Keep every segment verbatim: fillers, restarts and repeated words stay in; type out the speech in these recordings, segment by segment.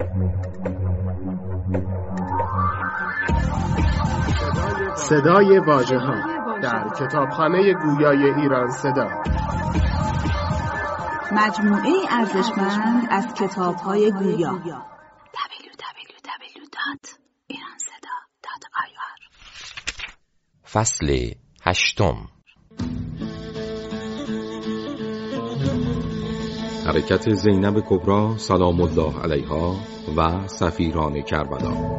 صدای واژه‌ها در کتابخانه گویای ایران صدا، مجموعه ارزشمند از کتاب‌های گویا. دبلیو دبلیو دبلیو دات ایران صدا دات آی آر. فصل هشتم. حرکت زینب کبری سلام الله علیها و سفیران کربلا.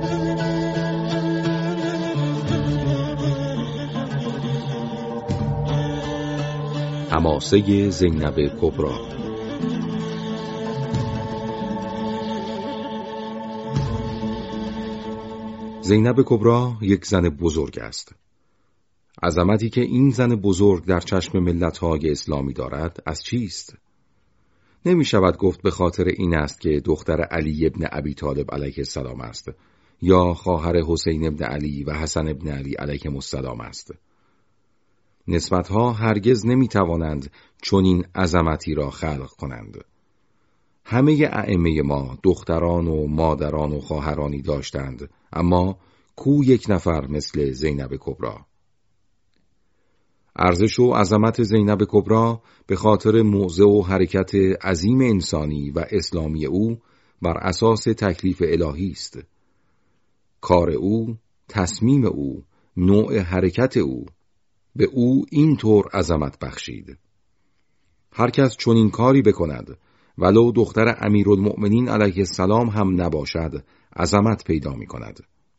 حماسه زینب کبری. زینب کبری یک زن بزرگ است. عظمتی که این زن بزرگ در چشم ملت‌های اسلامی دارد از چیست؟ نمی شود گفت به خاطر این است که دختر علی ابن ابی طالب علیه السلام است یا خواهر حسین ابن علی و حسن ابن علی علیهم السلام است. نسبتها هرگز نمی توانند چنین عظمتی را خلق کنند. همه ائمه ما دختران و مادران و خواهرانی داشتند، اما کو یک نفر مثل زینب کبری؟ ارزش و عظمت زینب کبری به خاطر موضع و حرکت عظیم انسانی و اسلامی او بر اساس تکلیف الهی است. کار او، تصمیم او، نوع حرکت او به او اینطور عظمت بخشید. هر کس چنین کاری بکند، ولو دختر امیرالمؤمنین علیه السلام هم نباشد، عظمت پیدا می کند.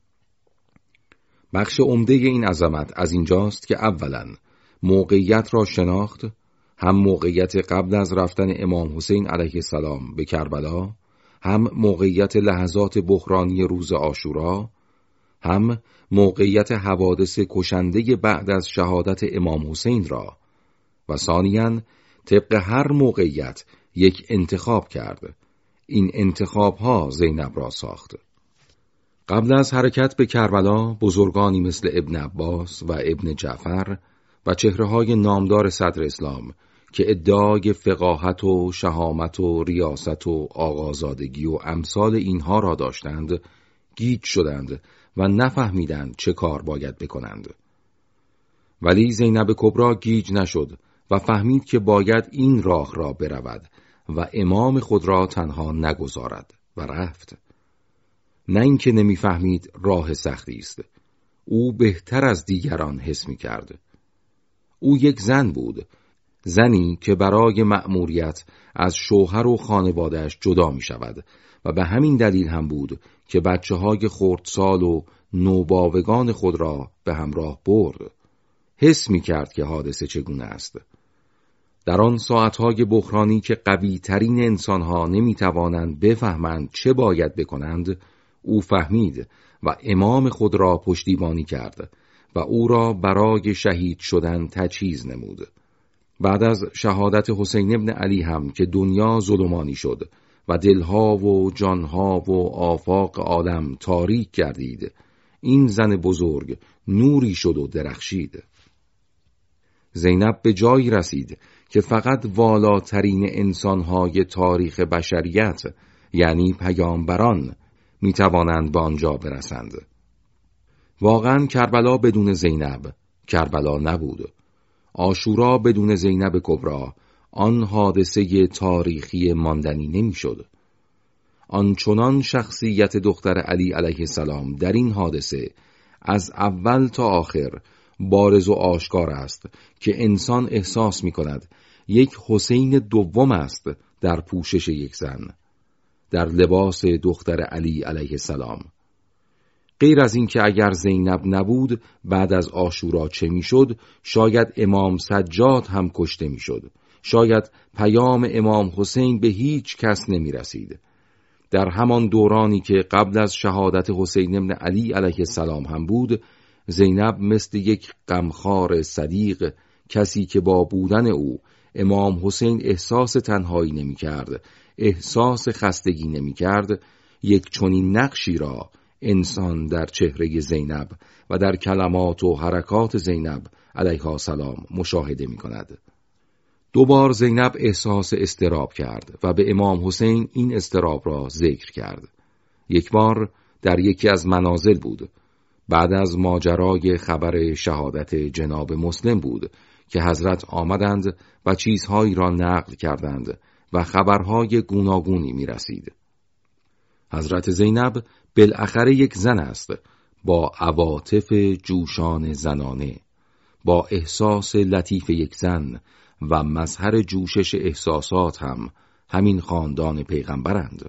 بخش عمده این عظمت از اینجاست که اولاً موقعیت را شناخت، هم موقعیت قبل از رفتن امام حسین علیه السلام به کربلا، هم موقعیت لحظات بحرانی روز عاشورا، هم موقعیت حوادث کشنده بعد از شهادت امام حسین را، و ثانیاً طبق هر موقعیت یک انتخاب کرد. این انتخاب ها زینب را ساخت. قبل از حرکت به کربلا بزرگانی مثل ابن عباس و ابن جعفر و چهره‌های نامدار صدر اسلام که ادعای فقاهت و شهامت و ریاست و آقازادگی و امثال اینها را داشتند، گیج شدند و نفهمیدند چه کار باید بکنند. ولی زینب کبری گیج نشد و فهمید که باید این راه را برود و امام خود را تنها نگذارد و رفت. نه اینکه نمیفهمید راه سختی است. او بهتر از دیگران حس می کرد. او یک زن بود، زنی که برای مأموریت از شوهر و خانواده‌اش جدا می شود و به همین دلیل هم بود که بچه های خردسال و نوباوگان خود را به همراه برد. حس می کرد که حادثه چگونه است. در آن ساعتهای بحرانی که قوی ترین انسانها نمی توانند بفهمند چه باید بکنند، او فهمید و امام خود را پشتیبانی کرد و او را برای شهید شدن تجهیز نمود. بعد از شهادت حسین ابن علی هم که دنیا ظلمانی شد و دلها و جانها و آفاق عالم تاریک گردید، این زن بزرگ نوری شد و درخشید. زینب به جایی رسید که فقط والاترین انسانهای تاریخ بشریت، یعنی پیامبران، می توانند به آنجا برسند. واقعا کربلا بدون زینب کربلا نبود. عاشورا بدون زینب کبری آن حادثه تاریخی ماندنی نمی شد. آنچنان شخصیت دختر علی علیه السلام در این حادثه از اول تا آخر بارز و آشکار است که انسان احساس می کند یک حسین دوم است در پوشش یک زن، در لباس دختر علی علیه السلام. غیر از این که اگر زینب نبود بعد از عاشورا چه میشد، شاید امام سجاد هم کشته میشد، شاید پیام امام حسین به هیچ کس نمی رسید. در همان دورانی که قبل از شهادت حسین ابن علی علیه السلام هم بود، زینب مثل یک غمخوار صدیق، کسی که با بودن او امام حسین احساس تنهایی نمی کرد، احساس خستگی نمی کرد، یک چنین نقشی را انسان در چهره زینب و در کلمات و حرکات زینب علیها السلام مشاهده می کند. دوبار زینب احساس اضطراب کرد و به امام حسین این اضطراب را ذکر کرد. یک بار در یکی از منازل بود. بعد از ماجرای خبر شهادت جناب مسلم بود که حضرت آمدند و چیزهایی را نقل کردند و خبرهای گوناگونی می رسید. حضرت زینب بالاخره یک زن است، با عواطف جوشان زنانه، با احساس لطیف یک زن و مظهر جوشش احساسات هم همین خاندان پیغمبرند.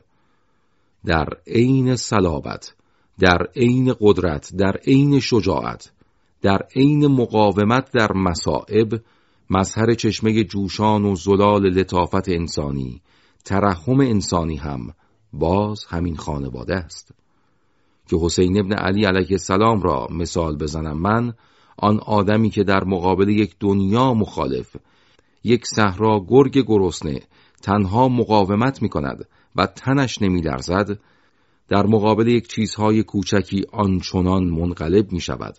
در عین صلابت، در عین قدرت، در عین شجاعت، در عین مقاومت در مصائب، مظهر چشمه جوشان و زلال لطافت انسانی، ترحم انسانی هم باز همین خانواده است. که حسین ابن علی علیه السلام را مثال بزنم من، آن آدمی که در مقابل یک دنیا مخالف، یک صحرا گرگ گرسنه تنها مقاومت می کند و تنش نمی لرزد، در مقابل یک چیزهای کوچکی آنچنان منقلب می شود.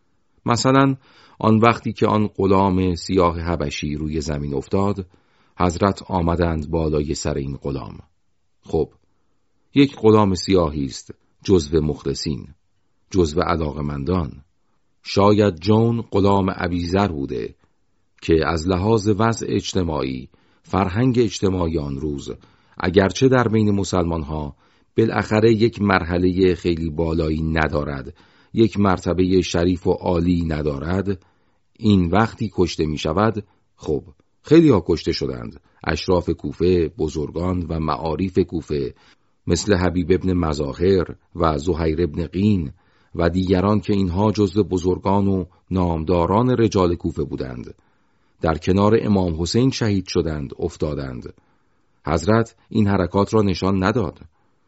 مثلا آن وقتی که آن غلام سیاه حبشی روی زمین افتاد، حضرت آمدند بالای سر این غلام. خب، یک غلام سیاهی است، جزو مخلصین، جزو علاقمندان. شاید جون غلام ابیذر بوده که از لحاظ وضع اجتماعی، فرهنگ اجتماعی آن روز، اگرچه در بین مسلمان ها بالاخره یک مرحله خیلی بالایی ندارد، یک مرتبه شریف و عالی ندارد، این وقتی کشته می شود، خب خیلی ها کشته شدند. اشراف کوفه، بزرگان و معارف کوفه مثل حبیب ابن مظاهر و زهیر ابن قین و دیگران که اینها جزو بزرگان و نامداران رجال کوفه بودند، در کنار امام حسین شهید شدند، افتادند. حضرت این حرکات را نشان نداد.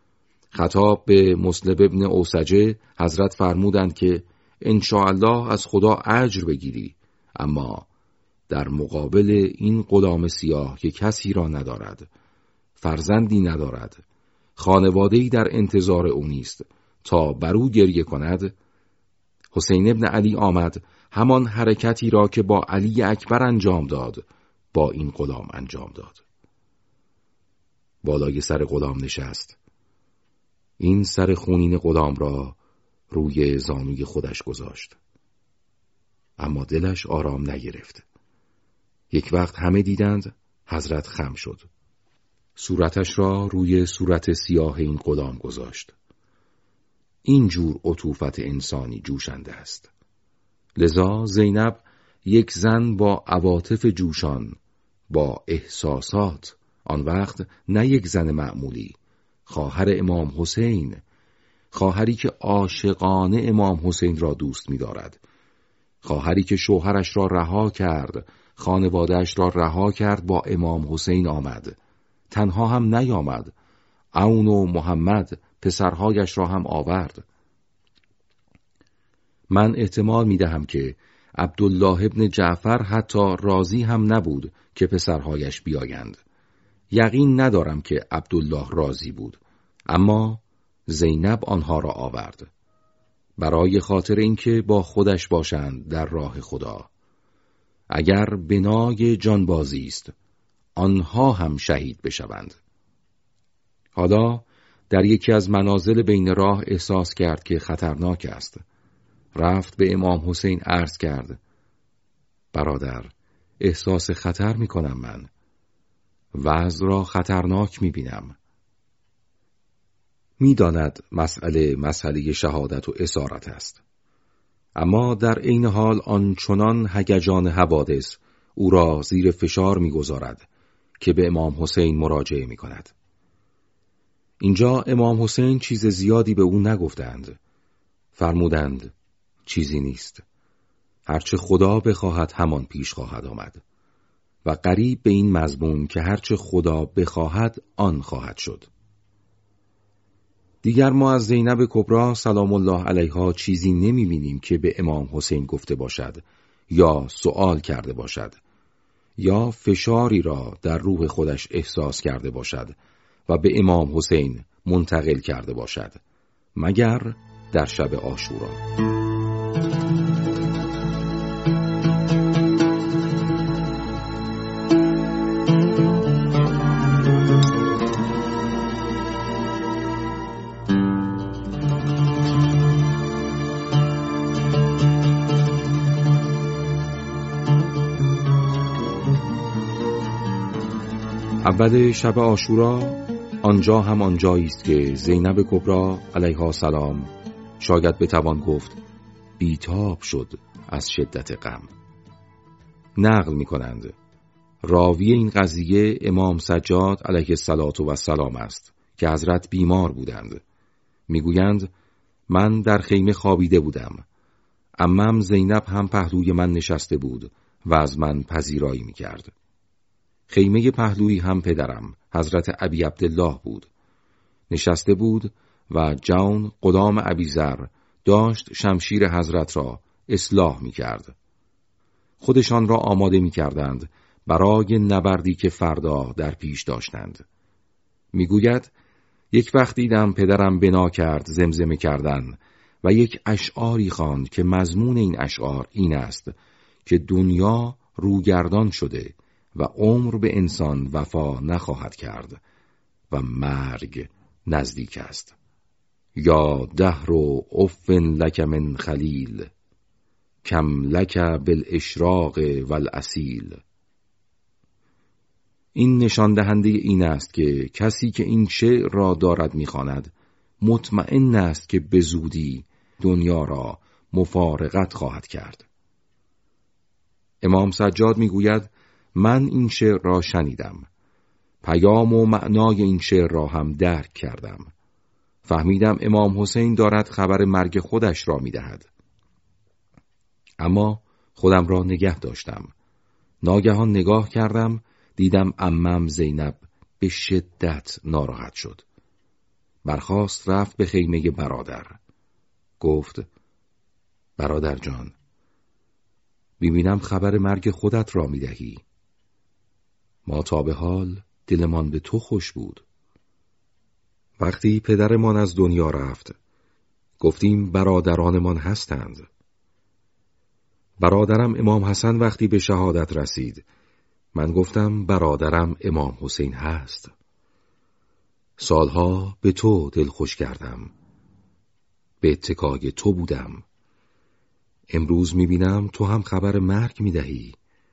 خطاب به مسلب ابن اوسجه حضرت فرمودند که انشاءالله از خدا اجر بگیری، اما در مقابل این غلام سیاه که کسی را ندارد، فرزندی ندارد، خانواده‌ای در انتظار او نیست تا بر او گریه کند، حسین ابن علی آمد همان حرکتی را که با علی اکبر انجام داد با این غلام انجام داد. بالای سر غلام نشست. این سر خونین غلام را روی زانوی خودش گذاشت. اما دلش آرام نگرفت. یک وقت همه دیدند حضرت خم شد. صورتش را روی صورت سیاه این غلام گذاشت. این جور عطوفت انسانی جوشنده است. لذا زینب یک زن با عواطف جوشان، با احساسات، آن وقت نه یک زن معمولی، خواهر امام حسین، خواهری که عاشقانه امام حسین را دوست می دارد، خواهری که شوهرش را رها کرد، خانواده‌اش را رها کرد، با امام حسین آمد. تنها هم نیامد، عون و محمد پسرهایش را هم آورد. من احتمال می دهم که عبدالله ابن جعفر حتی راضی هم نبود که پسرهایش بیایند. یقین ندارم که عبدالله راضی بود، اما زینب آنها را آورد برای خاطر اینکه با خودش باشند در راه خدا. اگر بنای جانبازی است، آنها هم شهید بشوند. حالا در یکی از منازل بین راه احساس کرد که خطرناک است. رفت به امام حسین عرض کرد: برادر، احساس خطر می کنم من. وضع را خطرناک می بینم. می داند مسئله مسئله شهادت و اسارت است. اما در عین حال آنچنان هیجان حوادث او را زیر فشار می گذارد که به امام حسین مراجعه می کند. اینجا امام حسین چیز زیادی به او نگفتند. فرمودند چیزی نیست. هرچه خدا بخواهد همان پیش خواهد آمد. و قریب به این مضمون که هرچه خدا بخواهد آن خواهد شد. دیگر ما از زینب کبری سلام الله علیها چیزی نمی بینیم که به امام حسین گفته باشد یا سؤال کرده باشد یا فشاری را در روح خودش احساس کرده باشد و به امام حسین منتقل کرده باشد، مگر در شب عاشورا. اول شب عاشورا آنجا هم آنجایی است که زینب کبری علیها السلام شاید بتوان گفت بیتاب شد از شدت غم. نقل می کنند راوی این قضیه امام سجاد علیه السلام است که حضرت بیمار بودند. میگویند من در خیمه خوابیده بودم. عمم زینب هم پهلوی من نشسته بود و از من پذیرایی میکرد. خیمه پهلوی هم پدرم حضرت ابی عبدالله بود. نشسته بود و جون غلام ابیذر داشت شمشیر حضرت را اصلاح میکرد. خودشان را آماده میکردند برای نبردی که فردا در پیش داشتند. میگوید یک وقت دیدم پدرم بنا کرد زمزمه کردن و یک اشعاری خواند که مضمون این اشعار این است که دنیا روگردان شده و عمر به انسان وفا نخواهد کرد و مرگ نزدیک است. یا دهر و افن لک من خلیل کم لک بالاشراق والاصیل. این نشان دهنده این است که کسی که این شعر را دارد می‌خواند مطمئن است که به زودی دنیا را مفارقت خواهد کرد. امام سجاد میگوید من این شعر را شنیدم. پیام و معنای این شعر را هم درک کردم. فهمیدم امام حسین دارد خبر مرگ خودش را میدهد. اما خودم را نگه داشتم. ناگهان نگاه کردم، دیدم عمم زینب به شدت ناراحت شد. برخاست رفت به خیمه برادر. گفت برادر جان، ببینم خبر مرگ خودت را میدهی. ما تا به حال دلمان به تو خوش بود. وقتی پدرمان از دنیا رفت گفتیم برادرانمان هستند. برادرم امام حسن وقتی به شهادت رسید من گفتم برادرم امام حسین هست. سالها به تو دل خوش کردم، به اتکای تو بودم. امروز میبینم تو هم خبر مرگ میدهی.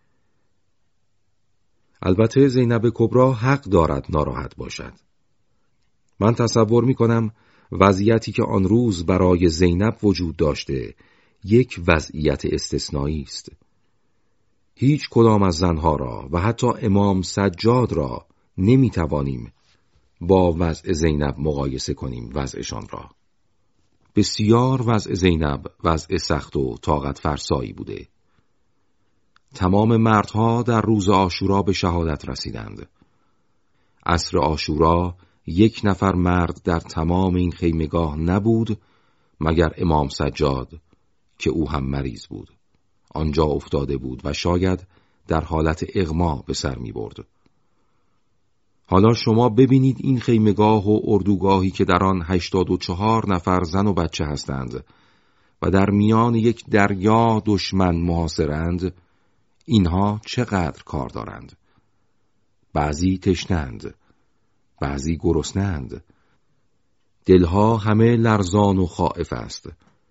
البته زینب کبری حق دارد ناراحت باشد. من تصور میکنم وضعیتی که آن روز برای زینب وجود داشته یک وضعیت استثنایی است. هیچ کدام از زنها را و حتی امام سجاد را نمیتوانیم با وضع زینب مقایسه کنیم. وضعشان را بسیار وضع زینب وضع سخت و طاقت فرسایی بوده. تمام مردها در روز عاشورا به شهادت رسیدند. عصر عاشورا یک نفر مرد در تمام این خیمگاه نبود مگر امام سجاد که او هم مریض بود. آنجا افتاده بود و شاید در حالت اغما به سر می برد. حالا شما ببینید این خیمگاه و اردوگاهی که در آن هشتاد و چهار نفر زن و بچه هستند و در میان یک دریا دشمن محاصرند، اینها چقدر کار دارند. بعضی تشنند، بعضی گرسنند. دلها همه لرزان و خائف است.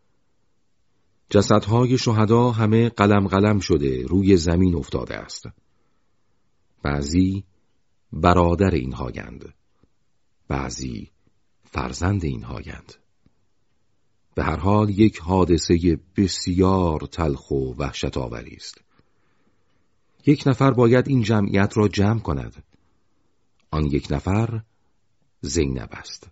جسدهای شهدا همه قلم قلم شده روی زمین افتاده است. بعضی برادر اینهایند، بعضی فرزند اینهایند. به هر حال یک حادثه بسیار تلخ و وحشت آوری است. یک نفر باید این جمعیت را جمع کند. آن یک نفر زینب است.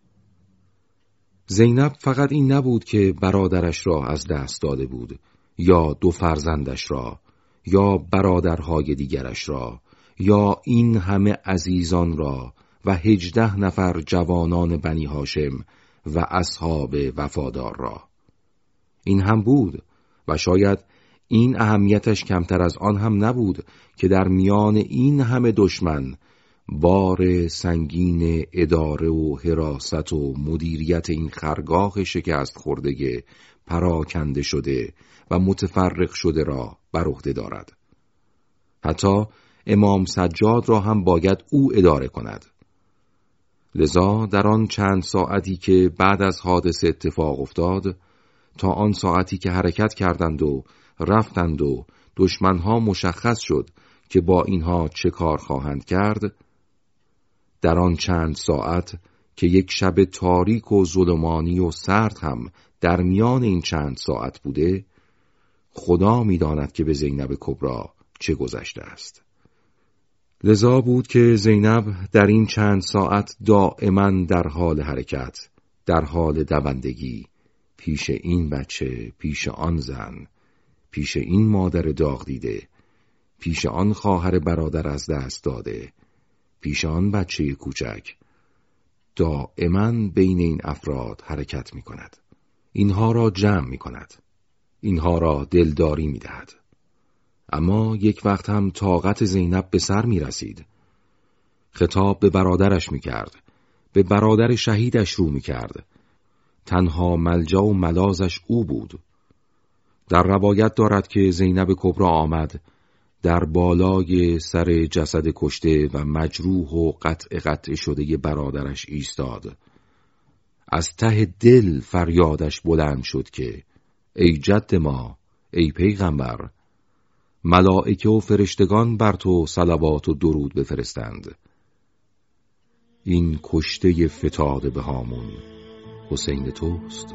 زینب فقط این نبود که برادرش را از دست داده بود، یا دو فرزندش را، یا برادرهای دیگرش را، یا این همه عزیزان را و هجده نفر جوانان بنی هاشم و اصحاب وفادار را. این هم بود و شاید این اهمیتش کمتر از آن هم نبود که در میان این همه دشمن بار سنگین اداره و حراست و مدیریت این خرگاه شکست خورده پراکنده شده و متفرق شده را بر عهده دارد. حتی امام سجاد را هم باید او اداره کند. لذا در آن چند ساعتی که بعد از حادثه اتفاق افتاد تا آن ساعتی که حرکت کردند و رفتند و دشمنها مشخص شد که با اینها چه کار خواهند کرد، در آن چند ساعت که یک شب تاریک و ظلمانی و سرد هم در میان این چند ساعت بوده، خدا می‌داند که به زینب کبری چه گذشته است. لذا بود که زینب در این چند ساعت دائما در حال حرکت، در حال دوندگی، پیش این بچه، پیش آن زن، پیش این مادر داغ دیده، پیش آن خواهر برادر از دست داده، پیش آن بچه کوچک، دائما بین این افراد حرکت می کند. اینها را جمع می کند. اینها را دلداری می دهد. اما یک وقت هم طاقت زینب به سر می رسید. خطاب به برادرش می کرد. به برادر شهیدش رو می کرد. تنها ملجا و ملازش او بود. در روایت دارد که زینب کبری آمد، در بالای سر جسد کشته و مجروح و قطع قطع شده برادرش ایستاد. از ته دل فریادش بلند شد که ای جد ما، ای پیغمبر، ملائکه و فرشتگان بر تو صلوات و درود بفرستند. این کشته فتاده به هامون حسین توست.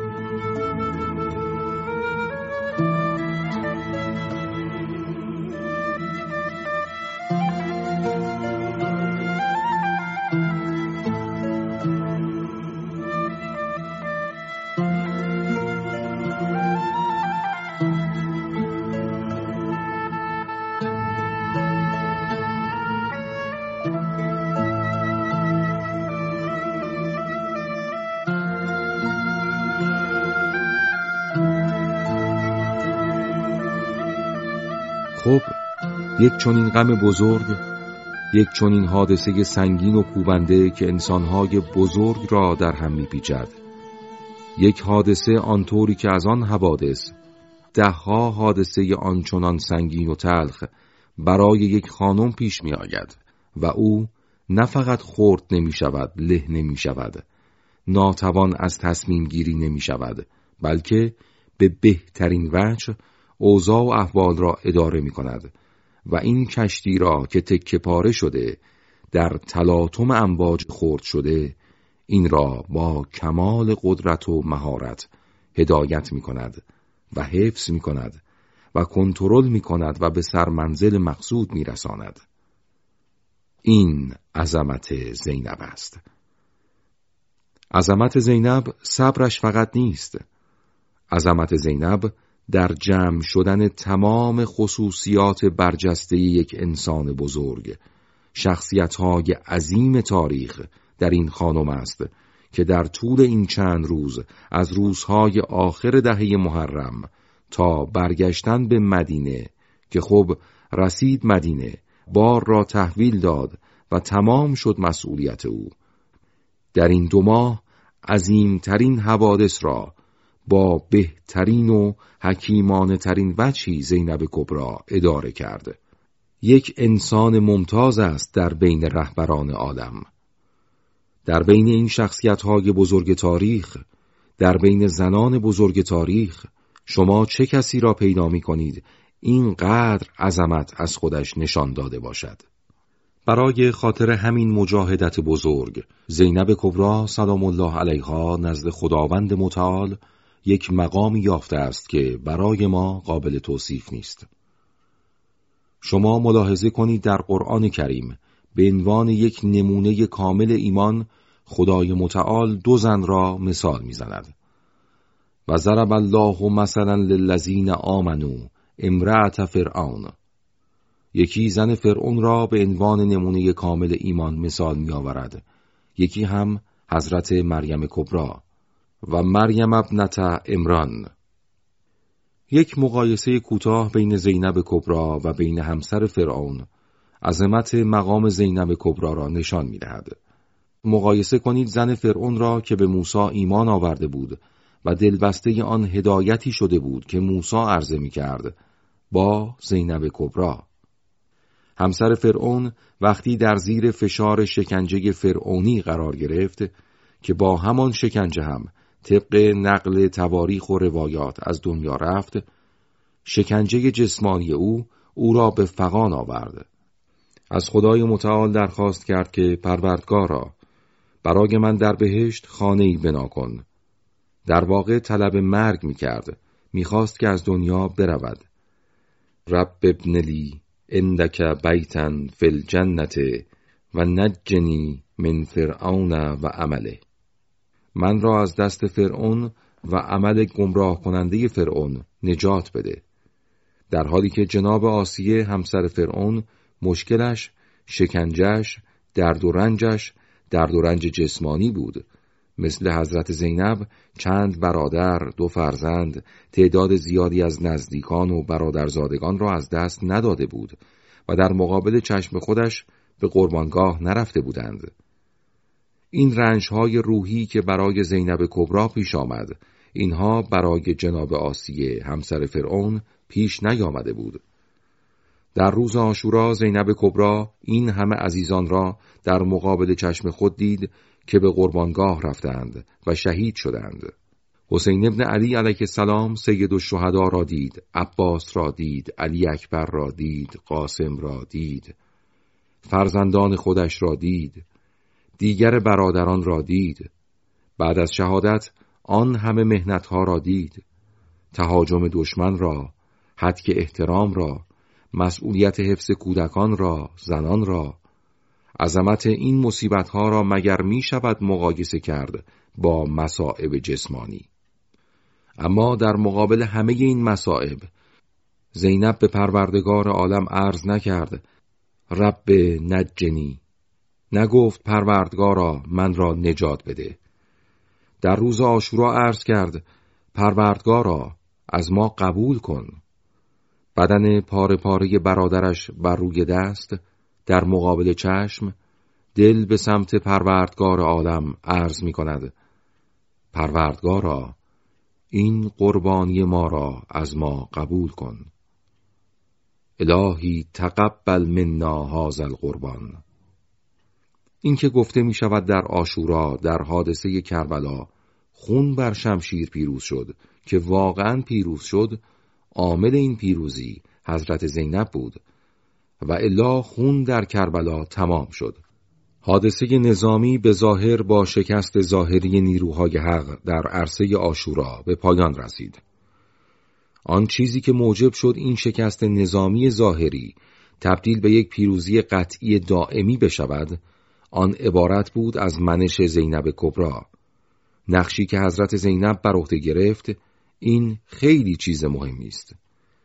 خب یک چنین غم بزرگ، یک چنین حادثه سنگین و کوبنده که انسانهای بزرگ را در هم می‌پیچد، یک حادثه آنطوری که از آن حوادث ده‌ها حادثه آنچنان سنگین و تلخ برای یک خانم پیش می آید و او نه فقط خرد نمی شود، له نمی شود، ناتوان از تصمیم گیری نمی شود، بلکه به بهترین وجه اوضاع و احوال را اداره می کند و این کشتی را که تکه پاره شده، در تلاطم امواج خرد شده، این را با کمال قدرت و مهارت هدایت می کند و حفظ می کند و کنترل می کند و به سرمنزل مقصود می رساند. این عظمت زینب است. عظمت زینب صبرش فقط نیست. عظمت زینب در جمع شدن تمام خصوصیات برجسته یک انسان بزرگ، شخصیت‌های عظیم تاریخ در این خانم است که در طول این چند روز از روزهای آخر دهه محرم تا برگشتن به مدینه که خب رسید مدینه، بار را تحویل داد و تمام شد مسئولیت او، در این دو ماه عظیمترین حوادث را با بهترین و حکیمانه ترین وجهی زینب کبری اداره کرد. یک انسان ممتاز است در بین رهبران عالم. در بین این شخصیت‌های بزرگ تاریخ، در بین زنان بزرگ تاریخ، شما چه کسی را پیدا می‌کنید اینقدر عظمت از خودش نشان داده باشد؟ برای خاطر همین مجاهدت بزرگ، زینب کبری سلام الله علیها نزد خداوند متعال یک مقامی یافته است که برای ما قابل توصیف نیست. شما ملاحظه کنید در قرآن کریم به عنوان یک نمونه کامل ایمان خدای متعال دو زن را مثال می‌زند. و ضرب الله مثلا للذین آمنوا امرأة فرعون. یکی زن فرعون را به عنوان نمونه کامل ایمان مثال می‌آورد، یکی هم حضرت مریم کبری و مریم ابنة عمران. یک مقایسه کوتاه بین زینب کبری و بین همسر فرعون عظمت مقام زینب کبری را نشان می‌دهد. مقایسه کنید زن فرعون را که به موسی ایمان آورده بود و دلبسته آن هدایتی شده بود که موسی عرضه می‌کرد با زینب کبری. همسر فرعون وقتی در زیر فشار شکنجه فرعونی قرار گرفت که با همان شکنجه هم طبق نقل تواریخ و روایات از دنیا رفت، شکنجه جسمانی او او را به فغان آورد. از خدای متعال درخواست کرد که پروردگارا برای من در بهشت خانه‌ای بنا کن. در واقع طلب مرگ می‌کرد، می‌خواست که از دنیا برود. رب ابن لی عندک بیتا فی الجنة و نجنی من فرعون و عمله. من را از دست فرعون و عمل گمراه کننده فرعون نجات بده. در حالی که جناب آسیه همسر فرعون مشکلش شکنجهش، درد و رنجش درد و رنج جسمانی بود. مثل حضرت زینب چند برادر، دو فرزند، تعداد زیادی از نزدیکان و برادرزادگان را از دست نداده بود و در مقابل چشم خودش به قربانگاه نرفته بودند. این رنج‌های روحی که برای زینب کبری پیش آمد، اینها برای جناب آسیه همسر فرعون پیش نیامده بود. در روز عاشورا زینب کبری این همه عزیزان را در مقابل چشم خود دید که به قربانگاه رفتند و شهید شدند. حسین ابن علی علیه السلام سید الشهدا را دید، عباس را دید، علی اکبر را دید، قاسم را دید، فرزندان خودش را دید، دیگر برادران را دید. بعد از شهادت آن همه مهنت‌ها را دید، تهاجم دشمن را، هتک احترام را، مسئولیت حفظ کودکان را، زنان را. عظمت این مصیبت‌ها را مگر می شود مقایسه کرد با مصائب جسمانی؟ اما در مقابل همه این مصائب زینب به پروردگار عالم عرض نکرد رب نجنی، نگفت پروردگارا من را نجات بده. در روز عاشورا عرض کرد پروردگارا از ما قبول کن. بدن پاره پاره برادرش بر روی دست، در مقابل چشم، دل به سمت پروردگار عالم عرض می کند پروردگارا این قربانی ما را از ما قبول کن. الهی تقبل منا هذا القربان. این که گفته می شود در عاشورا در حادثه کربلا خون بر شمشیر پیروز شد که واقعا پیروز شد، عامل این پیروزی حضرت زینب بود و الا خون در کربلا تمام شد. حادثه نظامی به ظاهر با شکست ظاهری نیروهای حق در عرصه عاشورا به پایان رسید. آن چیزی که موجب شد این شکست نظامی ظاهری تبدیل به یک پیروزی قطعی دائمی بشود، آن عبارت بود از منش زینب کبری. نقشی که حضرت زینب بر عهده گرفت، این خیلی چیز مهمی است.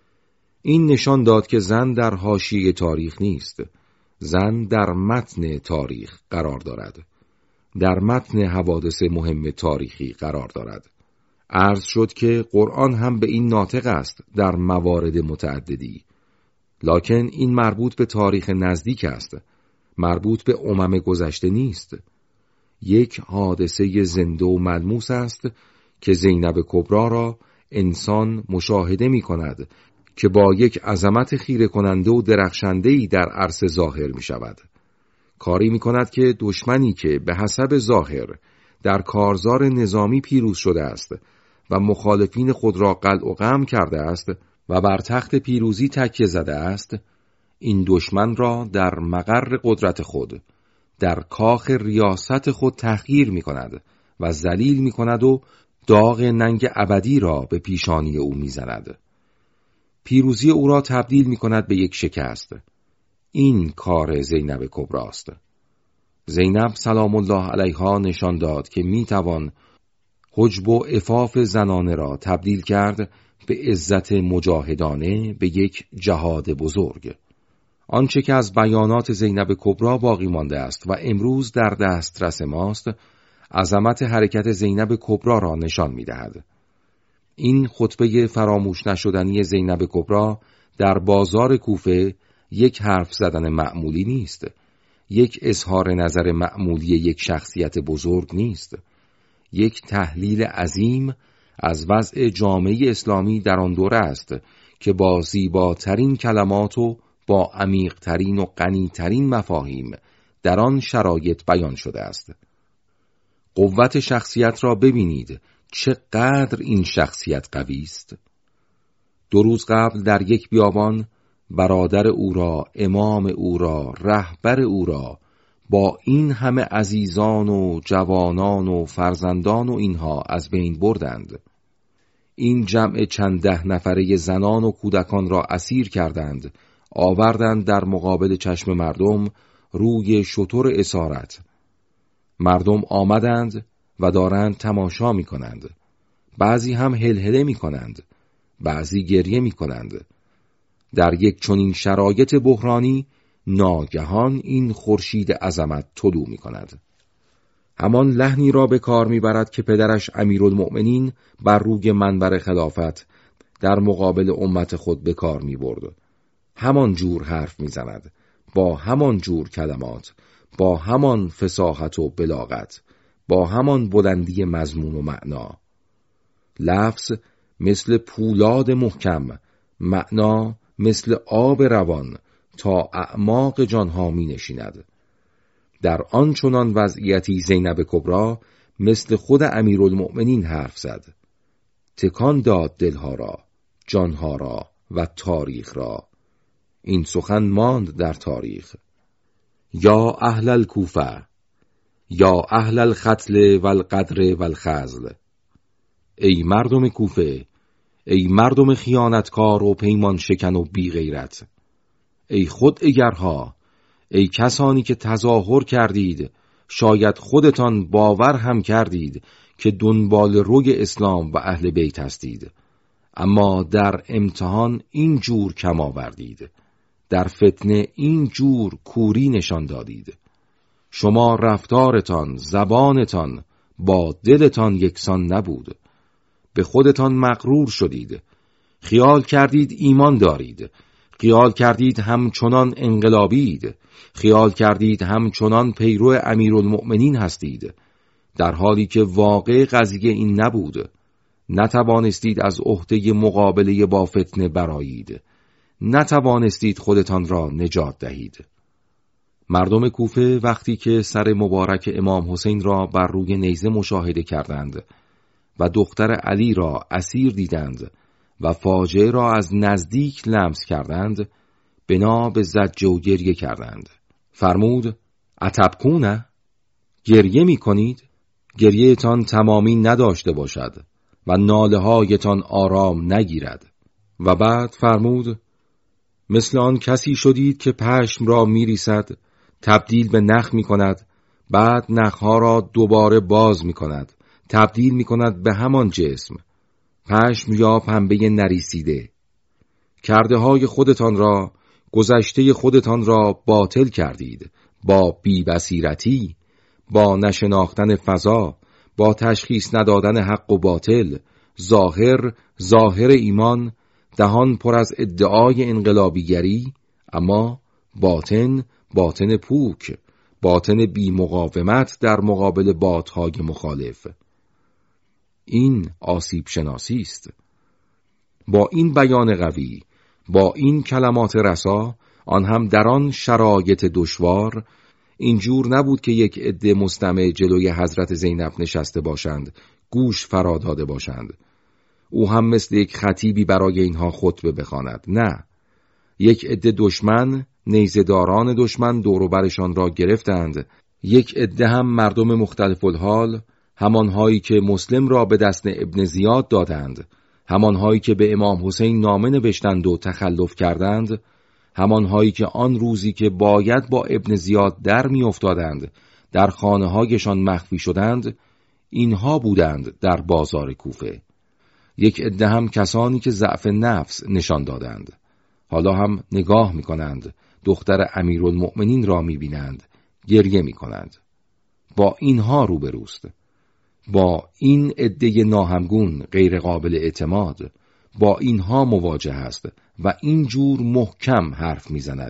این نشان داد که زن در حاشیه تاریخ نیست، زن در متن تاریخ قرار دارد، در متن حوادث مهم تاریخی قرار دارد. عرض شد که قرآن هم به این ناطق است در موارد متعددی، لکن این مربوط به تاریخ نزدیک است، مربوط به امم گذشته نیست. یک حادثه زنده و ملموس است که زینب کبری را انسان مشاهده می کند که با یک عظمت خیره کننده و درخشنده‌ای در عرصه ظاهر می شود. کاری می کند که دشمنی که به حسب ظاهر در کارزار نظامی پیروز شده است و مخالفین خود را قلع و قمع کرده است و بر تخت پیروزی تکیه زده است، این دشمن را در مقر قدرت خود، در کاخ ریاست خود تحقیر می کند و ذلیل می کند و داغ ننگ ابدی را به پیشانی او می زند. پیروزی او را تبدیل می کند به یک شکست. این کار زینب کبری است. زینب سلام الله علیها نشان داد که می توان حجب و عفاف زنانه را تبدیل کرد به عزت مجاهدانه، به یک جهاد بزرگ. آنچه که از بیانات زینب کبری باقی مانده است و امروز در دسترس ماست، عظمت حرکت زینب کبری را نشان می دهد. این خطبه فراموش نشدنی زینب کبری در بازار کوفه یک حرف زدن معمولی نیست، یک اظهار نظر معمولی یک شخصیت بزرگ نیست، یک تحلیل عظیم از وضع جامعه اسلامی در آن دوره است که با زیباترین کلمات و با عمیق‌ترین و غنی‌ترین مفاهیم در آن شرایط بیان شده است. قوت شخصیت را ببینید چقدر این شخصیت قوی است. دو روز قبل در یک بیابان برادر او را، امام او را، رهبر او را با این همه عزیزان و جوانان و فرزندان و اینها از بین بردند. این جمع چند ده نفره زنان و کودکان را اسیر کردند، آوردند در مقابل چشم مردم روی شتر اسارت. مردم آمدند و دارند تماشا می کنند. بعضی هم هلهله می کنند، بعضی گریه می کنند. در یک چنین شرایط بحرانی ناگهان این خورشید عظمت طلوع می کند. همان لحنی را به کار می برد که پدرش امیرالمؤمنین بر روی منبر خلافت در مقابل امت خود به کار می برد. همان جور حرف می زند، با همان جور کلمات، با همان فصاحت و بلاغت، با همان بلندی مضمون و معنا. لفظ مثل پولاد محکم، معنا مثل آب روان تا اعماق جانها می نشیند. در آن چنان وضعیتی زینب کبرا مثل خود امیرالمؤمنین حرف زد. تکان داد دلها را، جانها را و تاریخ را. این سخن ماند در تاریخ. یا اهل الکوفه، یا اهل الختل و القدر و الخزل. ای مردم کوفه، ای مردم خیانتکار و پیمان شکن و بی غیرت. ای خودعگرها، ای کسانی که تظاهر کردید، شاید خودتان باور هم کردید که دنبال روی اسلام و اهل بیت هستید، اما در امتحان این جور کم آوردید، در فتنه این جور کوری نشان دادید. شما رفتارتان، زبانتان با دلتان یکسان نبود. به خودتان مغرور شدید. خیال کردید ایمان دارید. خیال کردید همچنان انقلابید. خیال کردید همچنان پیرو امیرالمؤمنین هستید، در حالی که واقع قضیه این نبود. نتوانستید از عهده مقابله با فتنه برآیید. نتوانستید خودتان را نجات دهید. مردم کوفه وقتی که سر مبارک امام حسین را بر روی نیزه مشاهده کردند و دختر علی را اسیر دیدند و فاجعه را از نزدیک لمس کردند، بنا به زجر و گریه کردند. فرمود: اتبکونه؟ گریه می کنید؟ گریهتان تمامی نداشته باشد و ناله هایتان آرام نگیرد. و بعد فرمود: مثل آن کسی شدید که پشم را می ریسد، تبدیل به نخ می کند، بعد نخها را دوباره باز می کند، تبدیل می کند به همان جسم، پشم یا پنبه نریسیده. کرده های خودتان را، گذشته خودتان را باطل کردید، با بی‌بصیرتی، با نشناختن فضا، با تشخیص ندادن حق و باطل، ظاهر ظاهر ایمان، دهان پر از ادعای انقلابیگری، اما باطن باطن پوک، باطن بی مقاومت در مقابل بادهای مخالف. این آسیب شناسی است. با این بیان قوی، با این کلمات رسا، آن هم در آن شرایط دشوار، اینجور نبود که یک عده مستمع جلوی حضرت زینب نشسته باشند، گوش فرا داده باشند. او هم مثل یک خطیبی برای اینها خطبه بخواند. نه، یک عده دشمن، نیزه‌داران دشمن دور و برشان را گرفتند. یک عده هم مردم مختلف الحال، همانهایی که مسلم را به دست ابن زیاد دادند، همانهایی که به امام حسین نامه نوشتند و تخلف کردند، همانهایی که آن روزی که باید با ابن زیاد در می افتادند در خانه هایشان مخفی شدند، اینها بودند در بازار کوفه. یک عده هم کسانی که ضعف نفس نشان دادند. حالا هم نگاه می کنند، دختر امیرالمؤمنین را می بینند، گریه می کنند. با اینها روبروست، با این عده ناهمگون، غیر قابل اعتماد، با اینها مواجه است و اینجور محکم حرف میزند.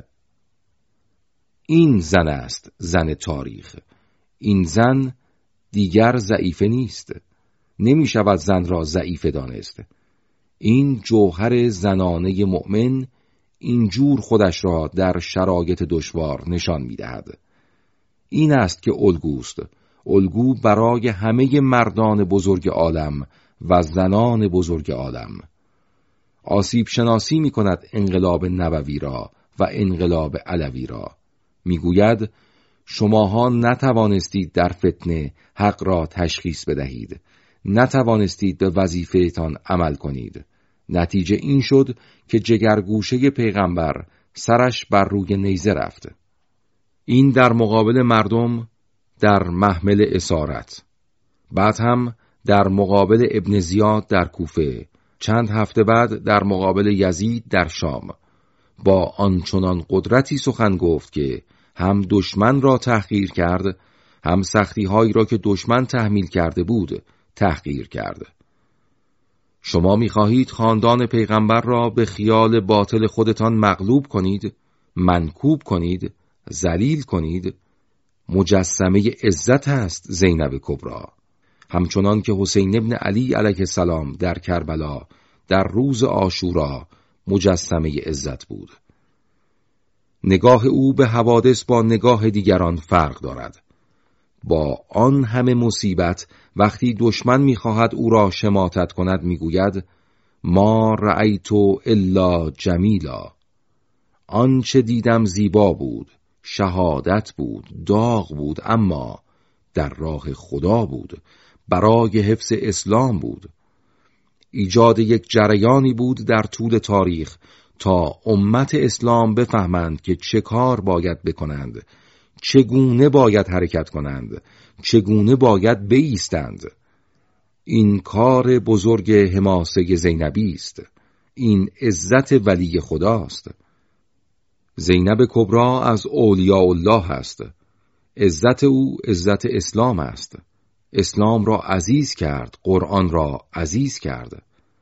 این زن است، زن تاریخ. این زن دیگر ضعیفه نیست. نمی شود زن را ضعیفه دانست. این جوهر زنانه مؤمن اینجور خودش را در شرایط دشوار نشان می دهد. این است که الگوست، الگو برای همه مردان بزرگ عالم و زنان بزرگ عالم. آسیب شناسی می کند انقلاب نبوی را و انقلاب علوی را. می گوید شماها نتوانستید در فتنه حق را تشخیص بدهید، نتوانستید به وظیفه‌تان عمل کنید. نتیجه این شد که جگرگوشه پیغمبر سرش بر روی نیزه رفت. این در مقابل مردم در محمل اسارت، بعد هم در مقابل ابن زیاد در کوفه، چند هفته بعد در مقابل یزید در شام، با آنچنان قدرتی سخن گفت که هم دشمن را تحقیر کرد، هم سختی‌هایی را که دشمن تحمیل کرده بود تحقیر کرد. شما می‌خواهید خاندان پیغمبر را به خیال باطل خودتان مغلوب کنید، منکوب کنید، ذلیل کنید. مجسمه عزت است زینب کبری، همچنان که حسین ابن علی علیه السلام در کربلا در روز عاشورا مجسمه عزت بود. نگاه او به حوادث با نگاه دیگران فرق دارد. با آن همه مصیبت وقتی دشمن می‌خواهد او را شماتت کند میگوید ما رأیت الا جمیلا، آنچه دیدم زیبا بود، شهادت بود، داغ بود، اما در راه خدا بود، برای حفظ اسلام بود. ایجاد یک جریانی بود در طول تاریخ تا امت اسلام بفهمند که چه کار باید بکنند، چگونه باید حرکت کنند، چگونه باید بایستند. این کار بزرگ حماسه زینبی است. این عزت ولی خداست. زینب کبری از اولیاء الله است. عزت او عزت اسلام است. اسلام را عزیز کرد، قرآن را عزیز کرد.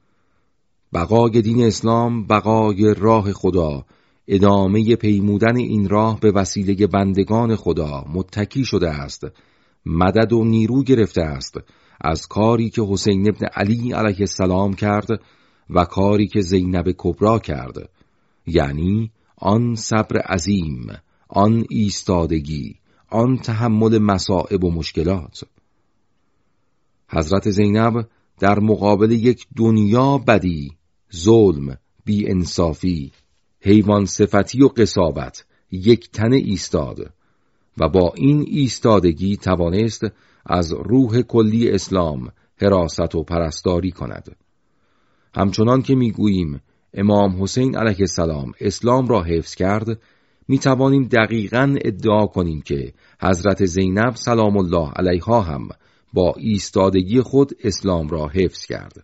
بقای دین اسلام، بقای راه خدا، ادامه پیمودن این راه به وسیله بندگان خدا متکی شده است، مدد و نیرو گرفته است از کاری که حسین ابن علی علیه السلام کرد و کاری که زینب کبری کرد، یعنی آن صبر عظیم، آن ایستادگی، آن تحمل مصائب و مشکلات. حضرت زینب در مقابل یک دنیا بدی، ظلم، بی انصافی، حیوان صفتی و قساوت یک تنه ایستاد و با این ایستادگی توانست از روح کلی اسلام حراست و پرستاری کند. همچنان که میگوییم امام حسین علیه السلام اسلام را حفظ کرد، می توانیم دقیقاً ادعا کنیم که حضرت زینب سلام الله علیها هم با ایستادگی خود اسلام را حفظ کرد.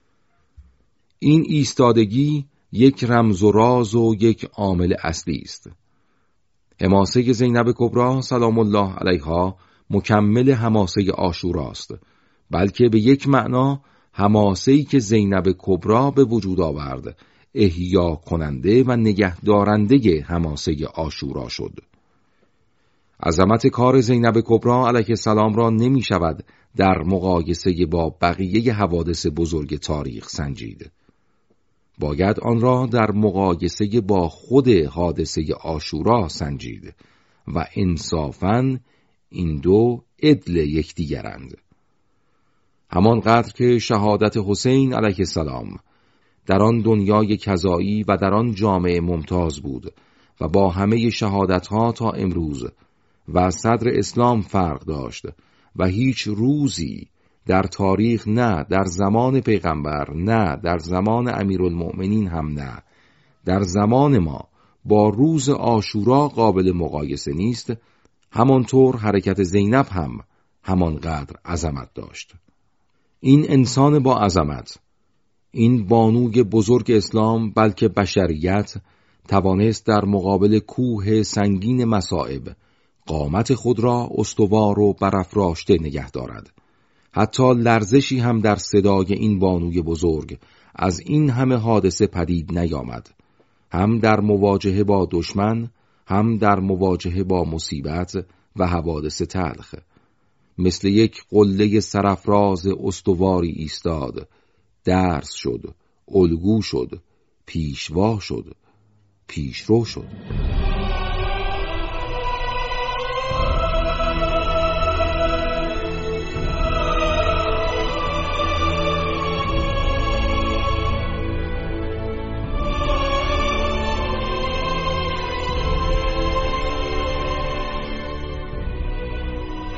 این ایستادگی یک رمز و راز و یک عامل اصلی است. حماسه زینب کبری سلام الله علیها مکمل حماسه عاشورا است، بلکه به یک معنا حماسه‌ای که زینب کبری به وجود آورد احیا کننده و نگهدارنده حماسه عاشورا شد. عظمت کار زینب کبری علیه السلام را نمی شود در مقایسه با بقیه حوادث بزرگ تاریخ سنجید. باید آن را در مقایسه با خود حادثه عاشورا سنجید و انصافاً این دو عدل یکدیگرند. همانقدر که شهادت حسین علیه السلام در آن دنیای کذایی و در آن جامعه ممتاز بود و با همه شهادتها تا امروز و صدر اسلام فرق داشت و هیچ روزی در تاریخ، نه در زمان پیغمبر، نه در زمان امیرالمؤمنین هم نه در زمان ما، با روز عاشورا قابل مقایسه نیست، همانطور حرکت زینب هم همانقدر عظمت داشت. این انسان با عظمت، این بانوی بزرگ اسلام بلکه بشریت، توانست در مقابل کوه سنگین مصائب قامت خود را استوار و برافراشته نگه دارد. حتی لرزشی هم در صدای این بانوی بزرگ از این همه حادثه پدید نیامد، هم در مواجهه با دشمن، هم در مواجهه با مصیبت و حوادث تلخ. مثل یک قله سرافراز استواری ایستاد، درس شد، الگو شد، پیشوا شد، پیشرو شد.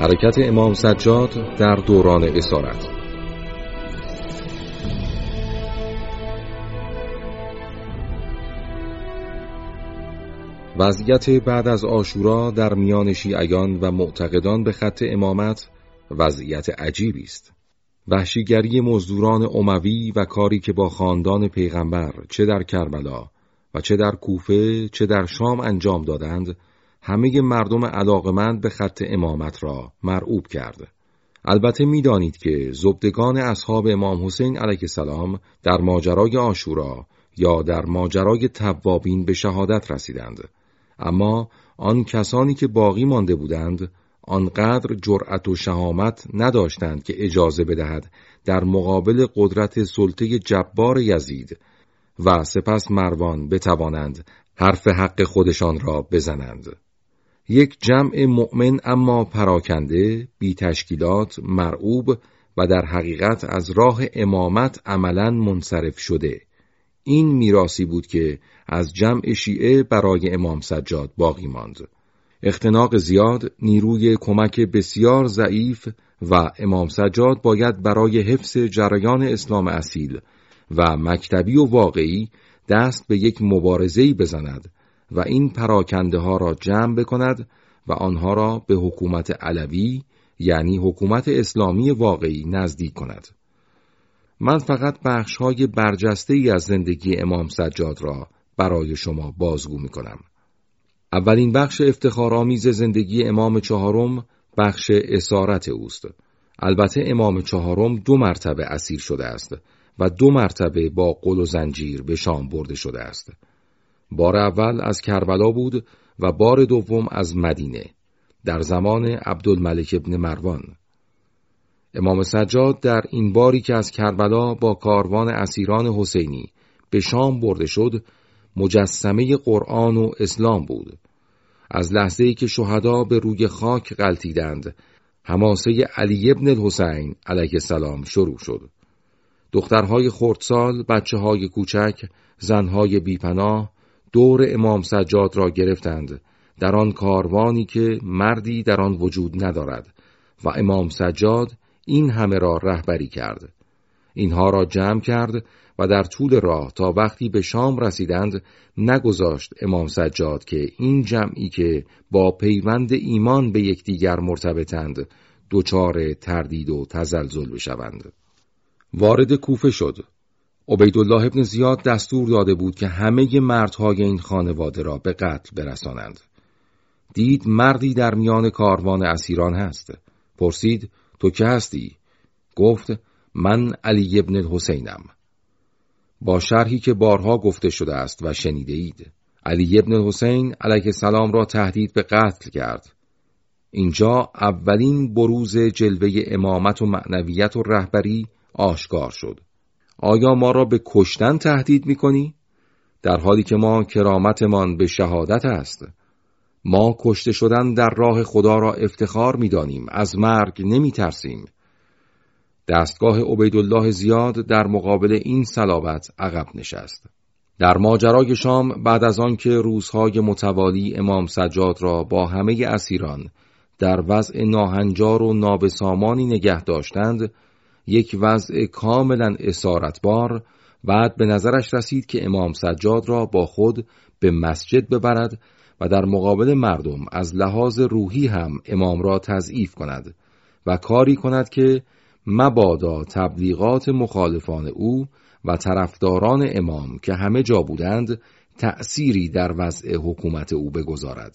حرکت امام سجاد در دوران اسارت. وضعیت بعد از عاشورا در میان شیعیان و معتقدان به خط امامت وضعیت عجیبی است. وحشیگری مزدوران اموی و کاری که با خاندان پیغمبر چه در کربلا و چه در کوفه چه در شام انجام دادند، همه مردم علاقمند به خط امامت را مرعوب کرد. البته می‌دانید که زبدگان اصحاب امام حسین علیه السلام در ماجرای عاشورا یا در ماجرای توابین به شهادت رسیدند، اما آن کسانی که باقی مانده بودند آنقدر جرأت و شهامت نداشتند که اجازه بدهد در مقابل قدرت سلطه جبار یزید و سپس مروان بتوانند حرف حق خودشان را بزنند. یک جمع مؤمن اما پراکنده، بی تشکیلات، مرعوب و در حقیقت از راه امامت عملاً منصرف شده. این میراثی بود که از جمع شیعه برای امام سجاد باقی ماند. اختناق زیاد، نیروی کمک بسیار ضعیف و امام سجاد باید برای حفظ جریان اسلام اصیل و مکتبی و واقعی دست به یک مبارزه‌ای بزند و این پراکنده ها را جمع بکند و آنها را به حکومت علوی یعنی حکومت اسلامی واقعی نزدیک کند. من فقط بخش‌های برجسته‌ای از زندگی امام سجاد را برای شما بازگو می‌کنم. اولین بخش افتخارآمیز زندگی امام چهارم بخش اسارت اوست. البته امام چهارم دو مرتبه اسیر شده است و دو مرتبه با قل و زنجیر به شام برده شده است. بار اول از کربلا بود و بار دوم از مدینه در زمان عبدالملک ابن مروان. امام سجاد در این باری که از کربلا با کاروان اسیران حسینی به شام برده شد، مجسمه قرآن و اسلام بود. از لحظه‌ای که شهدا به روی خاک غلتیدند، حماسه علی ابن الحسین علیه السلام شروع شد. دخترهای خردسال، بچه‌های کوچک، زنهای بیپناه دور امام سجاد را گرفتند در آن کاروانی که مردی در آن وجود ندارد و امام سجاد این همه را رهبری کرد. اینها را جمع کرد و در طول راه تا وقتی به شام رسیدند نگذاشت امام سجاد که این جمعی که با پیوند ایمان به یکدیگر مرتبطند دچار تردید و تزلزل بشوند. وارد کوفه شد. عبیدالله ابن زیاد دستور داده بود که همه مردهای این خانواده را به قتل برسانند. دید مردی در میان کاروان اسیران هست. پرسید تو که هستی؟ گفت من علی ابن الحسینم. با شرحی که بارها گفته شده است و شنیده اید. علی ابن الحسین علیه السلام را تهدید به قتل کرد. اینجا اولین بروز جلوه امامت و معنویت و رهبری آشکار شد. آیا ما را به کشتن تهدید می‌کنی؟ در حالی که ما کرامتمان به شهادت است. ما کشته شدن در راه خدا را افتخار می‌دانیم، از مرگ نمی‌ترسیم. دستگاه عبیدالله زیاد در مقابل این صلابت عقب نشست. در ماجرای شام بعد از آن که روزهای متوالی امام سجاد را با همه اسیران در وضع ناهنجار و نابسامانی نگه داشتند، یک وضع کاملا اسارتبار، بعد به نظرش رسید که امام سجاد را با خود به مسجد ببرد و در مقابل مردم از لحاظ روحی هم امام را تضعیف کند و کاری کند که مبادا تبلیغات مخالفان او و طرفداران امام که همه جا بودند تأثیری در وضع حکومت او بگذارد.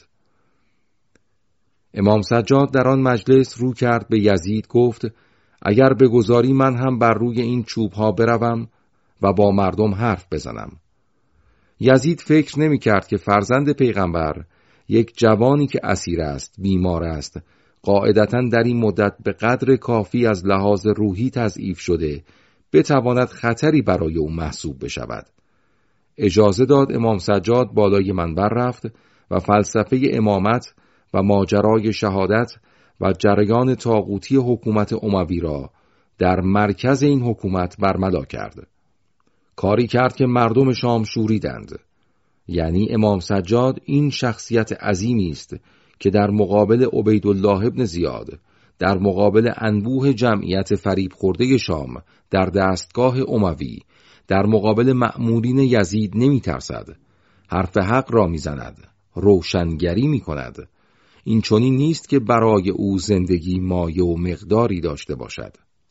امام سجاد در آن مجلس رو کرد به یزید، گفت اگر بگذاری من هم بر روی این چوبها بروم و با مردم حرف بزنم. یزید فکر نمی کرد که فرزند پیغمبر، یک جوانی که اسیر است، بیمار است، قاعدتاً در این مدت به قدر کافی از لحاظ روحی تضعیف شده، بتواند خطری برای او محسوب بشود. اجازه داد امام سجاد بالای منبر رفت و فلسفه امامت و ماجرای شهادت و جریان طاغوتی حکومت اموی را در مرکز این حکومت برملا کرد. کاری کرد که مردم شام شوریدند. یعنی امام سجاد این شخصیت عظیمی است که در مقابل عبیدالله ابن زیاد در مقابل انبوه جمعیت فریب خورده شام در دستگاه اموی، در مقابل مأمورین یزید نمی ترسد، حرف حق را می زند، روشنگری می کند. این چنین نیست که برای او زندگی مایه و مقداری داشته باشد.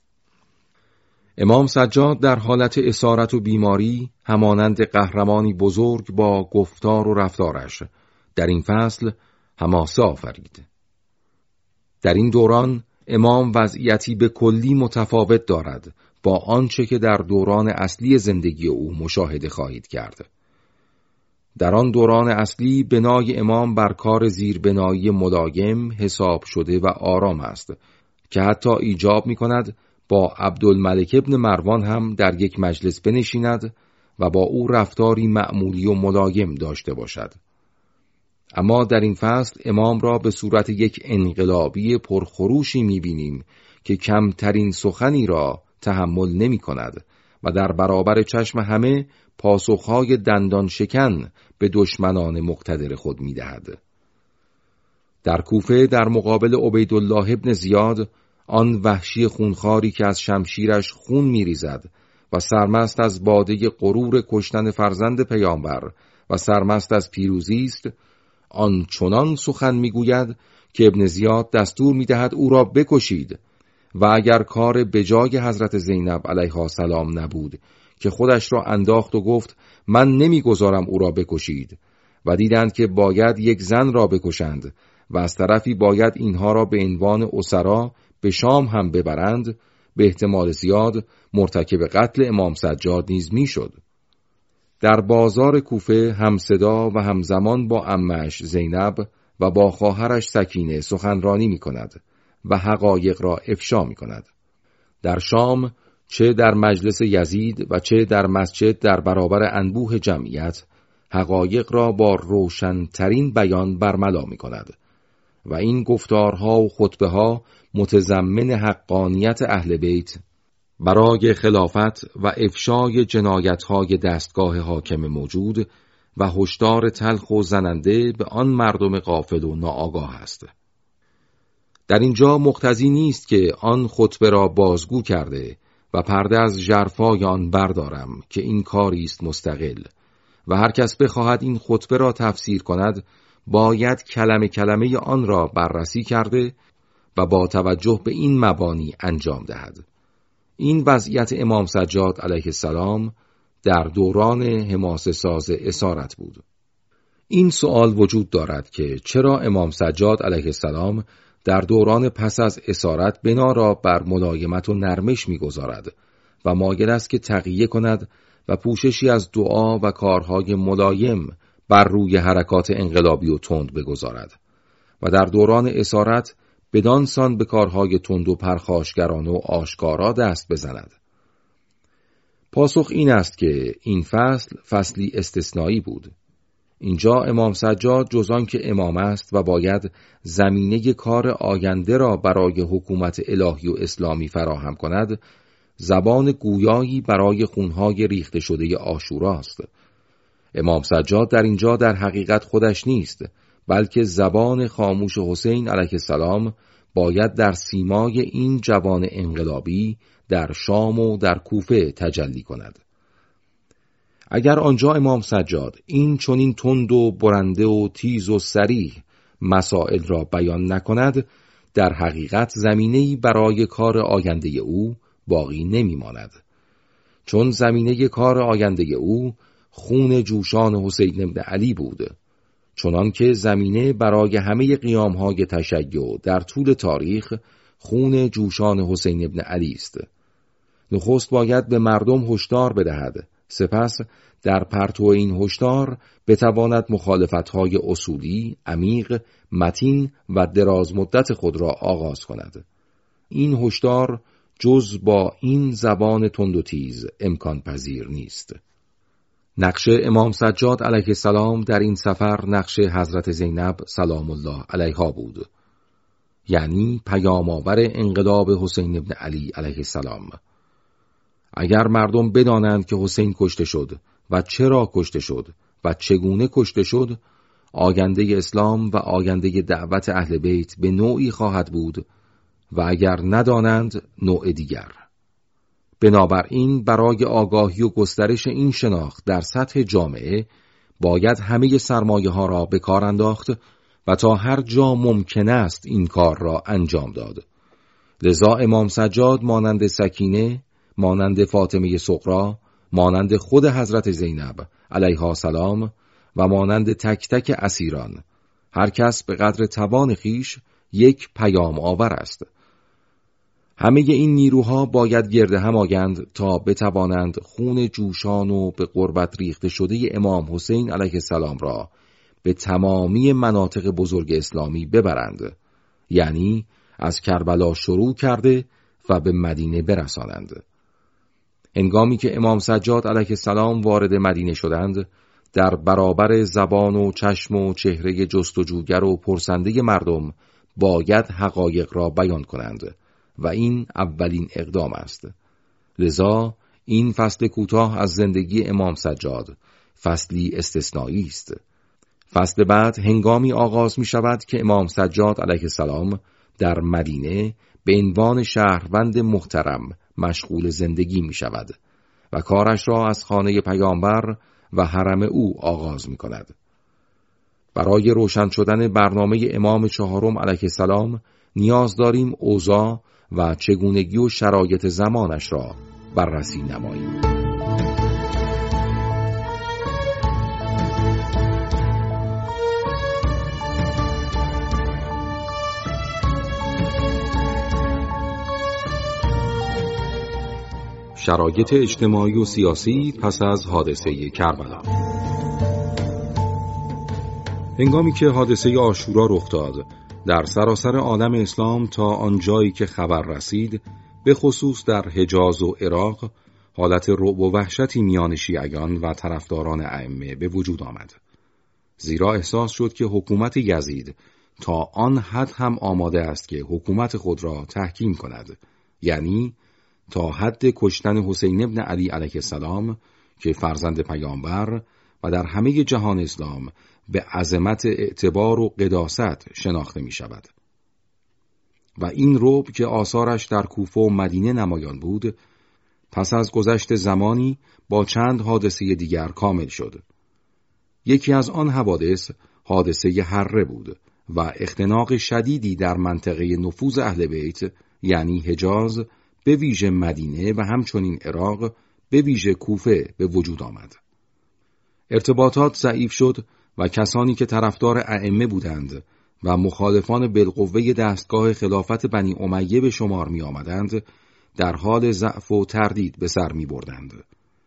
امام سجاد در حالت اسارت و بیماری همانند قهرمانی بزرگ با گفتار و رفتارش در این فصل حماسه آفرید. در این دوران امام وضعیتی به کلی متفاوت دارد با آنچه که در دوران اصلی زندگی او مشاهده خواهید کرد. در آن دوران اصلی بنای امام بر کار زیربنایی ملایم حساب شده و آرام است که حتی ایجاب می کند با عبدالملک ابن مروان هم در یک مجلس بنشیند و با او رفتاری معمولی و ملایم داشته باشد. اما در این فصل امام را به صورت یک انقلابی پرخروشی می بینیم که کمترین سخنی را تحمل نمی کند و در برابر چشم همه پاسخهای دندان شکن به دشمنان مقتدر خود می دهد. در کوفه در مقابل عبیدالله ابن زیاد، آن وحشی خونخواری که از شمشیرش خون می ریزد و سرمست از باده غرور کشتن فرزند پیامبر و سرمست از پیروزی است، آن چنان سخن می گوید که ابن زیاد دستور می دهد او را بکشید و اگر کار بجای حضرت زینب علیها السلام نبود که خودش را انداخت و گفت من نمی گذارم او را بکشید و دیدند که باید یک زن را بکشند و از طرفی باید اینها را به عنوان اسرا به شام هم ببرند، به احتمال زیاد مرتکب قتل امام سجاد نیز می شد. در بازار کوفه همصدا و همزمان با عمه‌اش زینب و با خواهرش سکینه سخنرانی می کند و حقایق را افشا می کند. در شام چه در مجلس یزید و چه در مسجد در برابر انبوه جمعیت حقایق را با روشن‌ترین بیان برملا می کند و این گفتارها و خطبه متضمن حقانیت اهل بیت برای خلافت و افشای جنایت‌های دستگاه حاکم موجود و هشدار تلخ و زننده به آن مردم غافل و ناآگاه است. در اینجا مقتضی نیست که آن خطبه را بازگو کرده و پرده از ژرفای آن بردارم که این کاری است مستقل و هر کس بخواهد این خطبه را تفسیر کند باید کلمه کلمه آن را بررسی کرده و با توجه به این مبانی انجام دهد. این وضعیت امام سجاد علیه السلام در دوران حماسه ساز اسارت بود. این سوال وجود دارد که چرا امام سجاد علیه السلام در دوران پس از اسارت بنا را بر ملایمت و نرمش می‌گذارد و مایل است که تقیه کند و پوششی از دعا و کارهای ملایم بر روی حرکات انقلابی و تند بگذارد و در دوران اسارت بدان سان به کارهای تند و پرخاشگرانه و آشکارا دست بزند. پاسخ این است که این فصل فصلی استثنایی بود. اینجا امام سجاد جز آن که امام است و باید زمینه کار آینده را برای حکومت الهی و اسلامی فراهم کند، زبان گویایی برای خونهای ریخته شده عاشورا است. امام سجاد در اینجا در حقیقت خودش نیست، بلکه زبان خاموش حسین علیه السلام باید در سیمای این جوان انقلابی در شام و در کوفه تجلی کند. اگر آنجا امام سجاد این چنین تند و برنده و تیز و صریح مسائل را بیان نکند، در حقیقت زمینه‌ای برای کار آینده او باقی نمی ماند. چون زمینه کار آینده او خون جوشان حسین ابن علی بود، چنان که زمینه برای همه قیام‌های تشیع در طول تاریخ خون جوشان حسین ابن علی است. نخست باید به مردم هشدار بدهد، سپس در پرتو این هشدار بتواند مخالفت‌های اصولی، عمیق، متین و دراز مدت خود را آغاز کند. این هشدار جز با این زبان تند و تیز امکان پذیر نیست. نقش امام سجاد علیه السلام در این سفر نقش حضرت زینب سلام الله علیها بود، یعنی پیام آور انقلاب حسین ابن علی علیه السلام. اگر مردم بدانند که حسین کشته شد و چرا کشته شد و چگونه کشته شد، آینده اسلام و آینده دعوت اهل بیت به نوعی خواهد بود و اگر ندانند نوع دیگر. بنابراین برای آگاهی و گسترش این شناخت در سطح جامعه باید همه سرمایه ها را به کار انداخت و تا هر جا ممکن است این کار را انجام داد. لذا امام سجاد مانند سکینه، مانند فاطمه صغرا، مانند خود حضرت زینب علیها السلام و مانند تک تک اسیران، هر کس به قدر توان خیش یک پیام آور است. همه این نیروها باید گرد هم آیند تا بتوانند خون جوشان و به قربت ریخته شده امام حسین علیه السلام را به تمامی مناطق بزرگ اسلامی ببرند، یعنی از کربلا شروع کرده و به مدینه برسانند. هنگامی که امام سجاد علیه السلام وارد مدینه شدند، در برابر زبان و چشم و چهره جستجوگر و پرسنده مردم باید حقایق را بیان کنند و این اولین اقدام است. لذا این فصل کوتاه از زندگی امام سجاد فصلی استثنایی است. فصل بعد هنگامی آغاز می شود که امام سجاد علیه السلام در مدینه به عنوان شهروند محترم مشغول زندگی می شود و کارش را از خانه پیامبر و حرم او آغاز می کند. برای روشن شدن برنامه امام چهارم علیه السلام نیاز داریم اوضاع و چگونگی و شرایط زمانش را بررسی نماییم. شرایط اجتماعی و سیاسی پس از حادثه کربلا. هنگامی که حادثه عاشورا رخ داد، در سراسر عالم اسلام تا آنجایی که خبر رسید، به خصوص در حجاز و عراق، حالت رعب و وحشتی میان شیعیان و طرفداران ائمه به وجود آمد. زیرا احساس شد که حکومت یزید تا آن حد هم آماده است که حکومت خود را تحکیم کند، یعنی تا حد کشتن حسین ابن علی علیه السلام که فرزند پیامبر و در همه جهان اسلام به عظمت اعتبار و قداست شناخته می شود. و این رعب که آثارش در کوفه و مدینه نمایان بود، پس از گذشت زمانی با چند حادثه دیگر کامل شد. یکی از آن حوادث حادثه حره بود و اختناق شدیدی در منطقه نفوذ اهل بیت، یعنی حجاز، به ویژه مدینه و همچنین عراق، به ویژه کوفه به وجود آمد. ارتباطات ضعیف شد و کسانی که طرفدار ائمه بودند و مخالفان بالقوه دستگاه خلافت بنی امیه به شمار می آمدند، در حال ضعف و تردید به سر می بردند.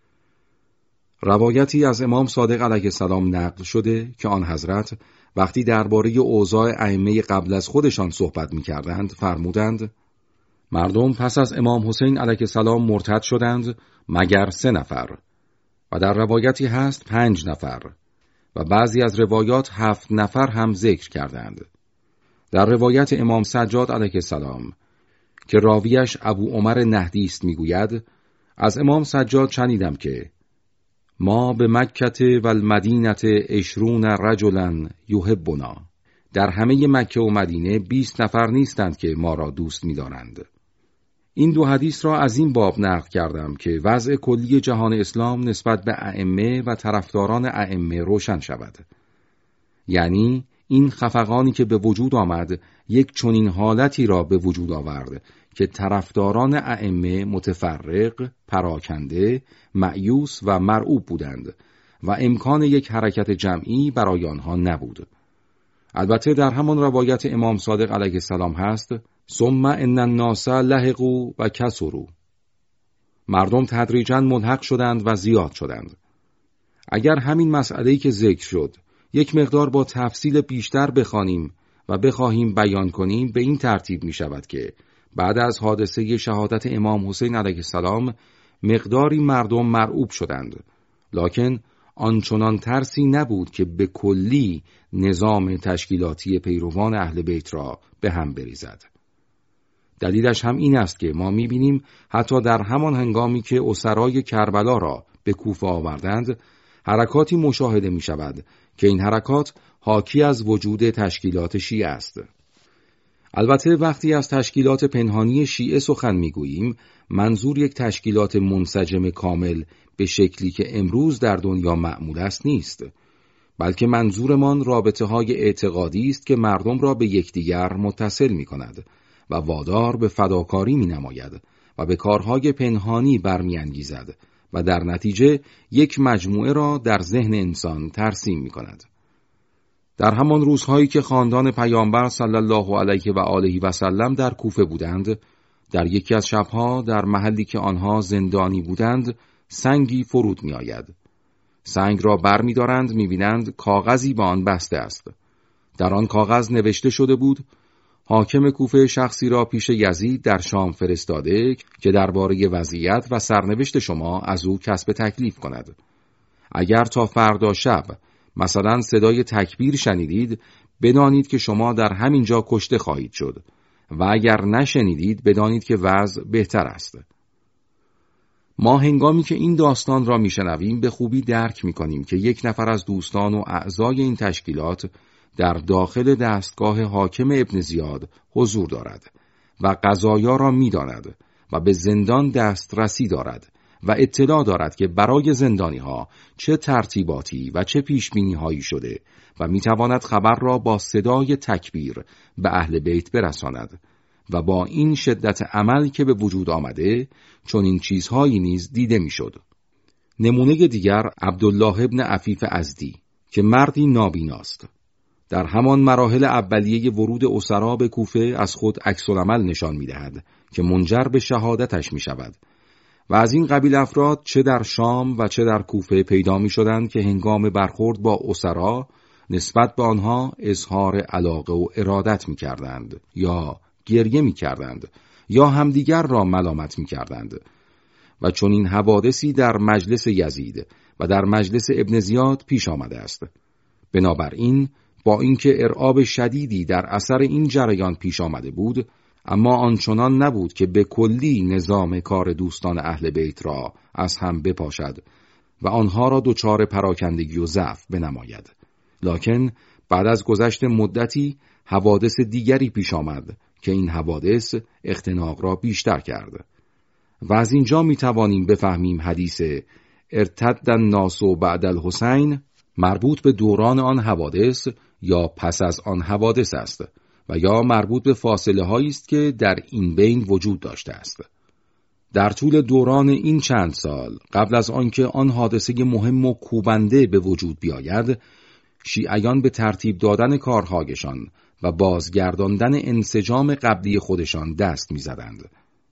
روایتی از امام صادق علیه السلام نقل شده که آن حضرت وقتی درباره اوضاع ائمه قبل از خودشان صحبت می کردند فرمودند: مردم پس از امام حسین علیه السلام مرتد شدند مگر سه نفر، و در روایتی هست پنج نفر و بعضی از روایات هفت نفر هم ذکر کردند. در روایت امام سجاد علیه السلام که راویش ابو عمر نهدی است میگوید: از امام سجاد شنیدم که ما به مکه و المدینه عشرون رجلا یحبنا، در همه مکه و مدینه بیست نفر نیستند که ما را دوست می‌دارند. این دو حدیث را از این باب نقل کردم که وضع کلی جهان اسلام نسبت به ائمه و طرفداران ائمه روشن شود. یعنی این خفقانی که به وجود آمد یک چنین حالتی را به وجود آورد که طرفداران ائمه متفرق، پراکنده، مأیوس و مرعوب بودند و امکان یک حرکت جمعی برای آنها نبود. البته در همان روایت امام صادق علیه السلام هست: ثم ان الناس لحقوا و کثروا، مردم تدریجاً ملحق شدند و زیاد شدند. اگر همین مسئله‌ای که ذکر شد یک مقدار با تفصیل بیشتر بخوانیم و بخواهیم بیان کنیم، به این ترتیب می شود که بعد از حادثه شهادت امام حسین علیه السلام مقداری مردم مرعوب شدند، لکن آنچنان ترسی نبود که به کلی نظام تشکیلاتی پیروان اهل بیت را به هم بریزد. دلیلش هم این است که ما می‌بینیم حتی در همان هنگامی که اسرای کربلا را به کوفه آوردند، حرکاتی مشاهده می‌شود که این حرکات حاکی از وجود تشکیلات شیعه است. البته وقتی از تشکیلات پنهانی شیعه سخن میگوییم، منظور یک تشکیلات منسجم کامل به شکلی که امروز در دنیا معمول است نیست، بلکه منظورمان رابطه های اعتقادی است که مردم را به یکدیگر متصل می کند و وادار به فداکاری می نماید و به کارهای پنهانی برمی انگیزد و در نتیجه یک مجموعه را در ذهن انسان ترسیم می کند. در همان روزهایی که خاندان پیامبر صلی الله علیه و آله و سلم در کوفه بودند، در یکی از شبها در محلی که آنها زندانی بودند، سنگی فرود می آید. سنگ را بر می دارند، می بینند کاغذی با آن بسته است. در آن کاغذ نوشته شده بود: حاکم کوفه شخصی را پیش یزید در شام فرستاده که درباره وضعیت و سرنوشت شما از او کسب تکلیف کند. اگر تا فردا شب مثلا صدای تکبیر شنیدید، بدانید که شما در همین جا کشته خواهید شد و اگر نشنیدید بدانید که وضع بهتر است. ما هنگامی که این داستان را میشنویم به خوبی درک میکنیم که یک نفر از دوستان و اعضای این تشکیلات در داخل دستگاه حاکم ابن زیاد حضور دارد و قضایا را میداند و به زندان دسترسی دارد و اطلاع دارد که برای زندانی ها چه ترتیباتی و چه پیشبینی هایی شده و میتواند خبر را با صدای تکبیر به اهل بیت برساند و با این شدت عمل که به وجود آمده چون این چیزهایی نیز دیده میشد. نمونه دیگر عبدالله ابن عفیف ازدی که مردی نابیناست. در همان مراحل اولیه ورود اسرا به کوفه از خود عکس‌العمل نشان می‌دهد که منجر به شهادتش می‌شود و از این قبیل افراد چه در شام و چه در کوفه پیدا می‌شدند که هنگام برخورد با اسرا نسبت به آنها اظهار علاقه و ارادت می‌کردند یا گریه می‌کردند یا همدیگر را ملامت می‌کردند و چون این حوادثی در مجلس یزید و در مجلس ابن زیاد پیش آمده است. بنابراین با اینکه ارعاب شدیدی در اثر این جریان پیش آمده بود، اما آنچنان نبود که به کلی نظام کار دوستان اهل بیت را از هم بپاشد و آنها را دچار پراکندگی و ضعف بنماید. لکن بعد از گذشت مدتی حوادث دیگری پیش آمد که این حوادث اختناق را بیشتر کرد و از اینجا می توانیم بفهمیم حدیث ارتد الناس بعد الحسین مربوط به دوران آن حوادث یا پس از آن حوادث است و یا مربوط به فاصله هایی است که در این بین وجود داشته است. در طول دوران این چند سال قبل از آنکه آن حادثه مهم و کوبنده به وجود بیاید، شیعیان به ترتیب دادن کارهایشان و بازگرداندن انسجام قبلی خودشان دست می‌زدند.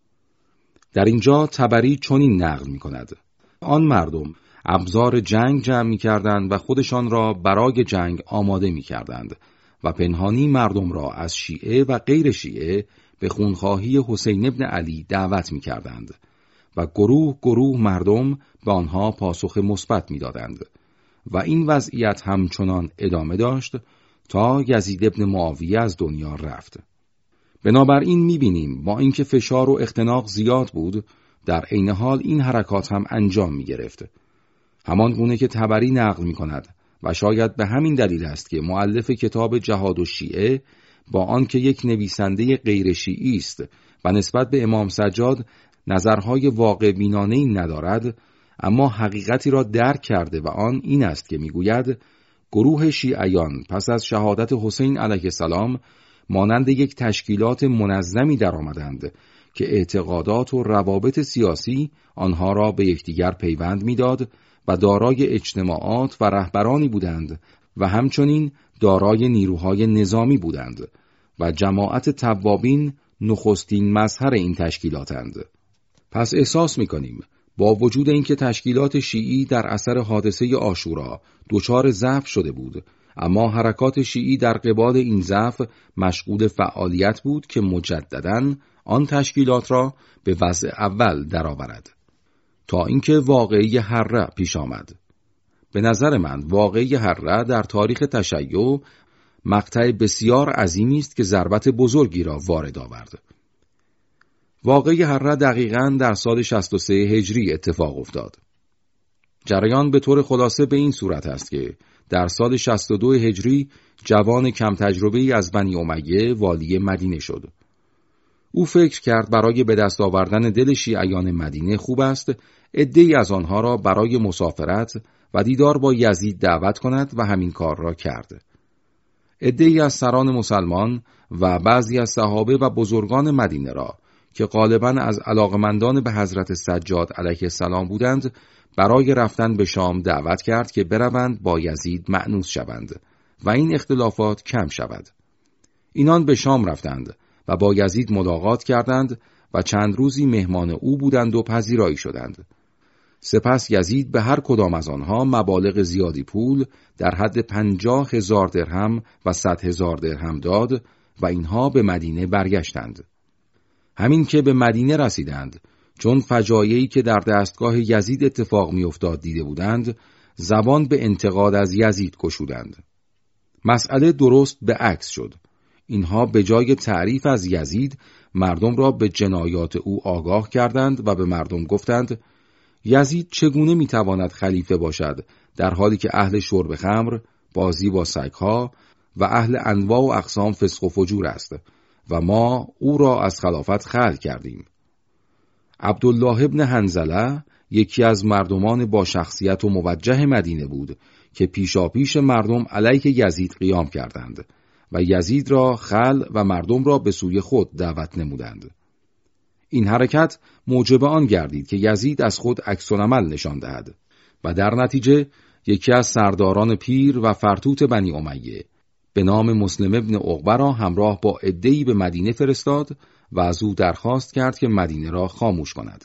در اینجا طبری چنین نقل می‌کند: آن مردم ابزار جنگ جمع می‌کردند و خودشان را برای جنگ آماده می‌کردند و پنهانی مردم را از شیعه و غیر شیعه به خونخواهی حسین ابن علی دعوت می‌کردند و گروه گروه مردم به آنها پاسخ مثبت می‌دادند و این وضعیت همچنان ادامه داشت تا یزید ابن معاویه از دنیا رفت. بنابراین می‌بینیم با اینکه فشار و اختناق زیاد بود، در عین حال این حرکات هم انجام می‌گرفت. همان گونه که طبری نقل می‌کند و شاید به همین دلیل است که مؤلف کتاب جهاد الشیعه با آنکه یک نویسنده غیر شیعی است و نسبت به امام سجاد نظرهای واقع بینانه‌ای ندارد، اما حقیقتی را درک کرده و آن این است که میگوید گروه شیعیان پس از شهادت حسین علیه السلام مانند یک تشکیلات منظمی درآمدند که اعتقادات و روابط سیاسی آنها را به یکدیگر پیوند میداد و دارای اجتماعات و رهبرانی بودند و همچنین دارای نیروهای نظامی بودند و جماعت توابین نخستین مظهر این تشکیلاتند. پس احساس می‌کنیم با وجود اینکه تشکیلات شیعی در اثر حادثه عاشورا دچار ضعف شده بود، اما حرکات شیعی در قبال این ضعف مشغول فعالیت بود که مجدداً آن تشکیلات را به وضع اول درآورد تا اینکه واقعه حره پیش آمد. به نظر من واقعه حره در تاریخ تشیع مقطع بسیار عظیمی است که ضربت بزرگی را وارد آورد. واقعه حره دقیقاً در سال شصت و سه هجری اتفاق افتاد. جریان به طور خلاصه به این صورت است که در سال شصت و دو هجری جوان کم تجربه‌ای از بنی امیه والی مدینه شد. او فکر کرد برای به دست آوردن دل شیعیان مدینه خوب است عده‌ای از آنها را برای مسافرت و دیدار با یزید دعوت کند و همین کار را کرد. عده‌ای از سران مسلمان و بعضی از صحابه و بزرگان مدینه را که غالباً از علاقمندان به حضرت سجاد علیه السلام بودند برای رفتن به شام دعوت کرد که بروند با یزید مأنوس شوند و این اختلافات کم شود. اینان به شام رفتند و با یزید ملاقات کردند و چند روزی مهمان او بودند و پذیرایی شدند. سپس یزید به هر کدام از آنها مبالغ زیادی پول در حد پنجاه هزار درهم و صد هزار درهم داد و اینها به مدینه برگشتند. همین که به مدینه رسیدند، چون فجایعی که در دستگاه یزید اتفاق می‌افتاد دیده بودند، زبان به انتقاد از یزید گشودند. مسئله درست به عکس شد. اینها به جای تعریف از یزید مردم را به جنایات او آگاه کردند و به مردم گفتند یزید چگونه میتواند خلیفه باشد در حالی که اهل شرب خمر، بازی با سگها و اهل انواع و اقسام فسق و فجور است و ما او را از خلافت خلع کردیم. عبدالله ابن حنظله یکی از مردمان با شخصیت و موجه مدینه بود که پیشاپیش مردم علیه یزید قیام کردند و یزید را خلع و مردم را به سوی خود دعوت نمودند. این حرکت موجب آن گردید که یزید از خود عکس‌العمل نشان دهد و در نتیجه یکی از سرداران پیر و فرتوت بنی امیه به نام مسلم ابن عقبه را همراه با عده‌ای به مدینه فرستاد و از او درخواست کرد که مدینه را خاموش کند.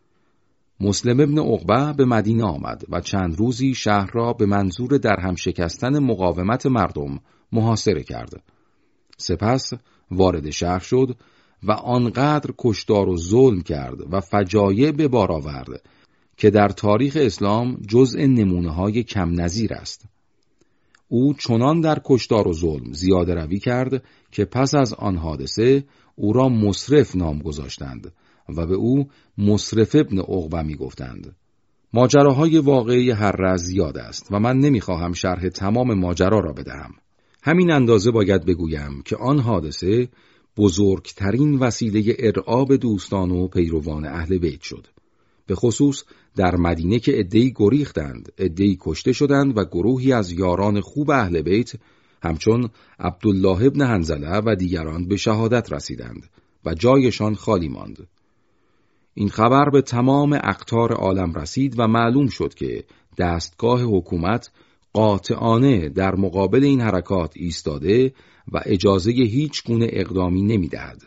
مسلم ابن عقبه به مدینه آمد و چند روزی شهر را به منظور درهم شکستن مقاومت مردم محاصره کرد. سپس وارد شهر شد و آنقدر کشتار و ظلم کرد و فجایع به بار آورد که در تاریخ اسلام جزء نمونه‌های کم نظیر است. او چنان در کشتار و ظلم زیاده روی کرد که پس از آن حادثه او را مسرف نام گذاشتند و به او مسرف ابن عقبه می گفتند. ماجراهای واقعی هر رز زیاد است و من نمیخواهم شرح تمام ماجرا را بدهم. همین اندازه باید بگویم که آن حادثه بزرگترین وسیله ارعاب دوستان و پیروان اهل بیت شد. به خصوص در مدینه که عده‌ای گریختند، عده‌ای کشته شدند و گروهی از یاران خوب اهل بیت همچون عبدالله ابن حنظله و دیگران به شهادت رسیدند و جایشان خالی ماند. این خبر به تمام اقطار عالم رسید و معلوم شد که دستگاه حکومت قاطعانه در مقابل این حرکات ایستاده و اجازه هیچ گونه اقدامی نمی‌دهد.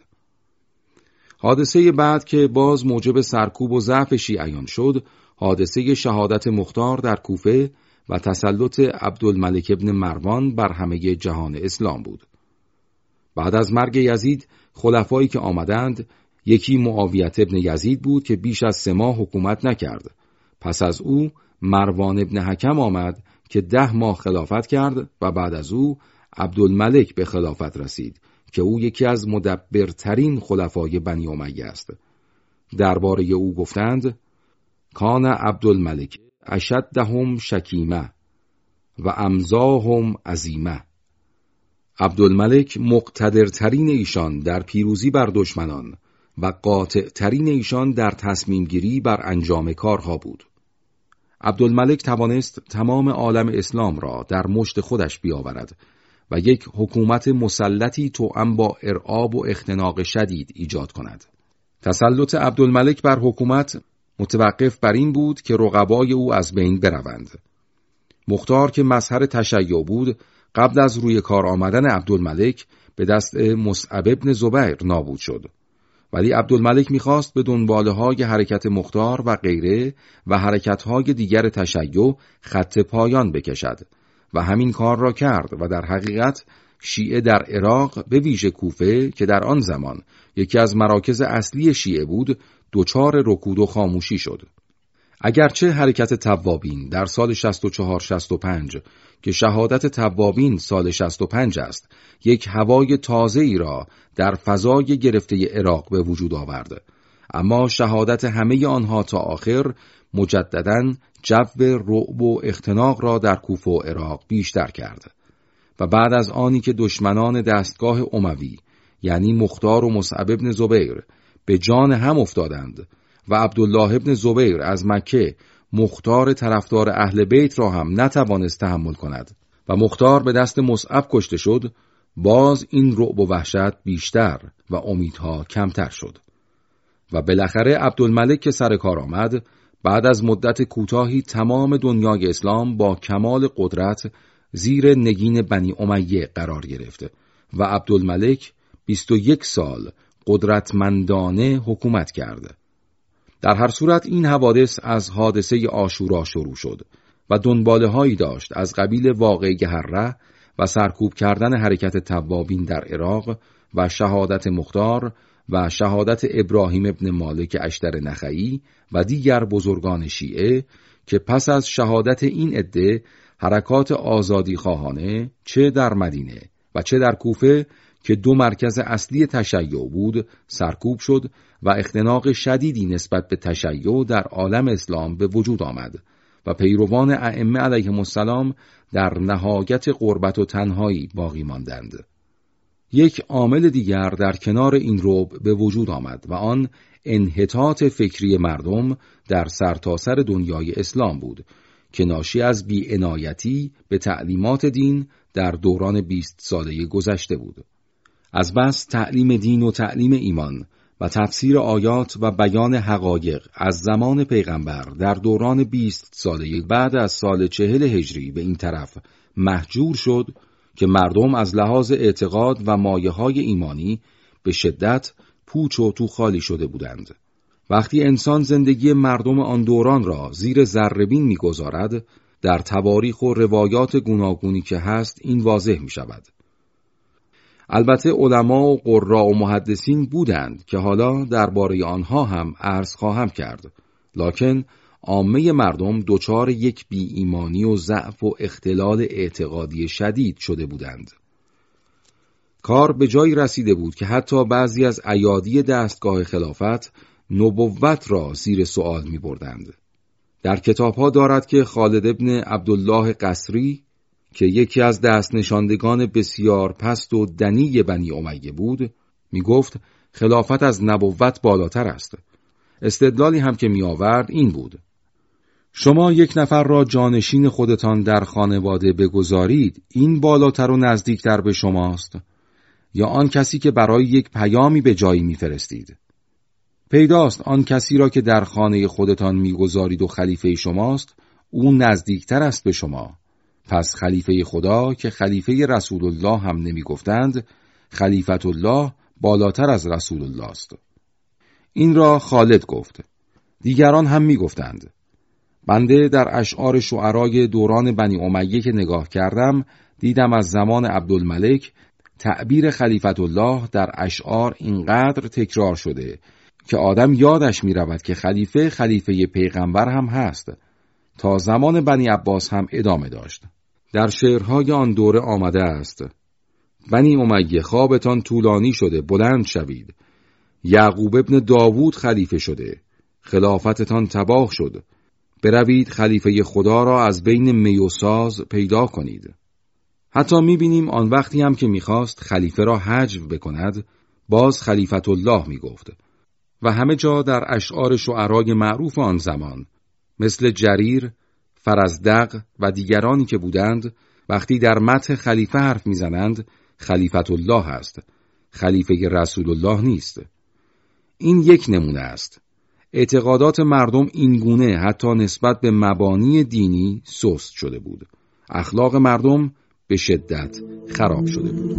حادثه بعد که باز موجب سرکوب و ضعف شیعیان شد، حادثه شهادت مختار در کوفه و تسلط عبدالملک ابن مروان بر همه جهان اسلام بود. بعد از مرگ یزید، خلفایی که آمدند، یکی معاویه ابن یزید بود که بیش از سه ماه حکومت نکرد. پس از او مروان ابن حکم آمد که ده ماه خلافت کرد و بعد از او عبدالملک به خلافت رسید که او یکی از مدبرترین خلفای بنی امیه است. درباره او گفتند کان عبدالملک اشدهم شکیمه و امزاهم عزیمه. عبدالملک مقتدرترین ایشان در پیروزی بر دشمنان و قاطعترین ایشان در تصمیم گیری بر انجام کارها بود. عبدالملک توانست تمام عالم اسلام را در مشت خودش بیاورد و یک حکومت مسلطی توأم با ارعاب و اختناق شدید ایجاد کند. تسلط عبدالملک بر حکومت متوقف بر این بود که رقبای او از بین بروند. مختار که مظهر تشیع بود، قبل از روی کار آمدن عبدالملک به دست مصعب ابن زبیر نابود شد. ولی عبدالملک می‌خواست به دنباله‌های حرکت مختار و غیره و حرکت‌های دیگر تشیع خط پایان بکشد و همین کار را کرد و در حقیقت شیعه در عراق به ویژه کوفه که در آن زمان یکی از مراکز اصلی شیعه بود دچار رکود و خاموشی شد. اگرچه حرکت توابین در سال شصت و چهار شصت و پنج که شهادت توابین سال شصت و پنج است یک هوای تازه‌ای را در فضای گرفته عراق به وجود آورد، اما شهادت همه آنها تا آخر مجدداً جو رعب و اختناق را در کوفه و عراق بیشتر کرد و بعد از آنی که دشمنان دستگاه اموی یعنی مختار و مصعب ابن زبیر به جان هم افتادند و عبدالله ابن زبیر از مکه مختار طرفدار اهل بیت را هم نتوانست تحمل کند و مختار به دست مصعب کشته شد، باز این رعب و وحشت بیشتر و امیدها کمتر شد و بالاخره عبدالملک که سر کار آمد، بعد از مدت کوتاهی تمام دنیای اسلام با کمال قدرت زیر نگین بنی امیه قرار گرفت و عبدالملک بیست و یک سال قدرتمندانه حکومت کرد. در هر صورت این حوادث از حادثه عاشورا شروع شد و دنباله هایی داشت از قبیل واقعه هره و سرکوب کردن حرکت توابین در عراق و شهادت مختار و شهادت ابراهیم ابن مالک اشتر نخعی و دیگر بزرگان شیعه که پس از شهادت این عده حرکات آزادی خواهانه چه در مدینه و چه در کوفه که دو مرکز اصلی تشیع بود سرکوب شد و اختناق شدیدی نسبت به تشیع در عالم اسلام به وجود آمد و پیروان ائمه علیهم السلام در نهایت غربت و تنهایی باقی ماندند. یک عامل دیگر در کنار این رعب به وجود آمد و آن انحطاط فکری مردم در سرتاسر دنیای اسلام بود که ناشی از بی‌عنایتی به تعلیمات دین در دوران بیست ساله گذشته بود. از بس تعلیم دین و تعلیم ایمان و تفسیر آیات و بیان حقایق از زمان پیغمبر در دوران بیست ساله بعد از سال چهل هجری به این طرف محجور شد که مردم از لحاظ اعتقاد و مایه‌های ایمانی به شدت پوچ و تو خالی شده بودند. وقتی انسان زندگی مردم آن دوران را زیر ذره‌بین می‌گذارد، در تواریخ و روایات گوناگونی که هست این واضح می‌شود. البته علما و قراء و محدثین بودند که حالا درباره آنها هم عرض خواهم کرد، لکن عامه مردم دچار یک بی ایمانی و ضعف و اختلال اعتقادی شدید شده بودند. کار به جایی رسیده بود که حتی بعضی از ایادی دستگاه خلافت نبوت را زیر سؤال می بردند. در کتابها دارد که خالد ابن عبدالله قصری که یکی از دست نشاندگان بسیار پست و دنی بنی امیه بود می گفت خلافت از نبوت بالاتر است. استدلالی هم که می آورد این بود: شما یک نفر را جانشین خودتان در خانواده بگذارید، این بالاتر و نزدیکتر به شماست یا آن کسی که برای یک پیامی به جایی می فرستید؟ پیداست آن کسی را که در خانه خودتان می گذارید و خلیفه شماست، او نزدیکتر است به شما. پس خلیفه خدا که خلیفه رسول الله هم نمی گفتند، خلیفت الله بالاتر از رسول الله است. این را خالد گفت. دیگران هم می گفتند. بنده در اشعار شعرای دوران بنی امیه که نگاه کردم، دیدم از زمان عبدالملک تعبیر خلیفت الله در اشعار اینقدر تکرار شده که آدم یادش می رود که خلیفه خلیفه پیغمبر هم هست. تا زمان بنی عباس هم ادامه داشت. در شعرهای آن دوره آمده است: بنی امیه خوابتان طولانی شده، بلند شوید. یعقوب ابن داوود خلیفه شده، خلافتتان تباه شد. بروید خلیفه خدا را از بین می و ساز پیدا کنید. حتی می‌بینیم آن وقتی هم که می‌خواست خلیفه را حجو بکند، باز خلیفت الله می‌گفت. و همه جا در اشعار شعرای معروف آن زمان مثل جریر، فرزدق و دیگرانی که بودند، وقتی در مدح خلیفه حرف می‌زنند خلیفت الله است، خلیفه رسول الله نیست. این یک نمونه است. اعتقادات مردم اینگونه حتی نسبت به مبانی دینی سست شده بود. اخلاق مردم به شدت خراب شده بود.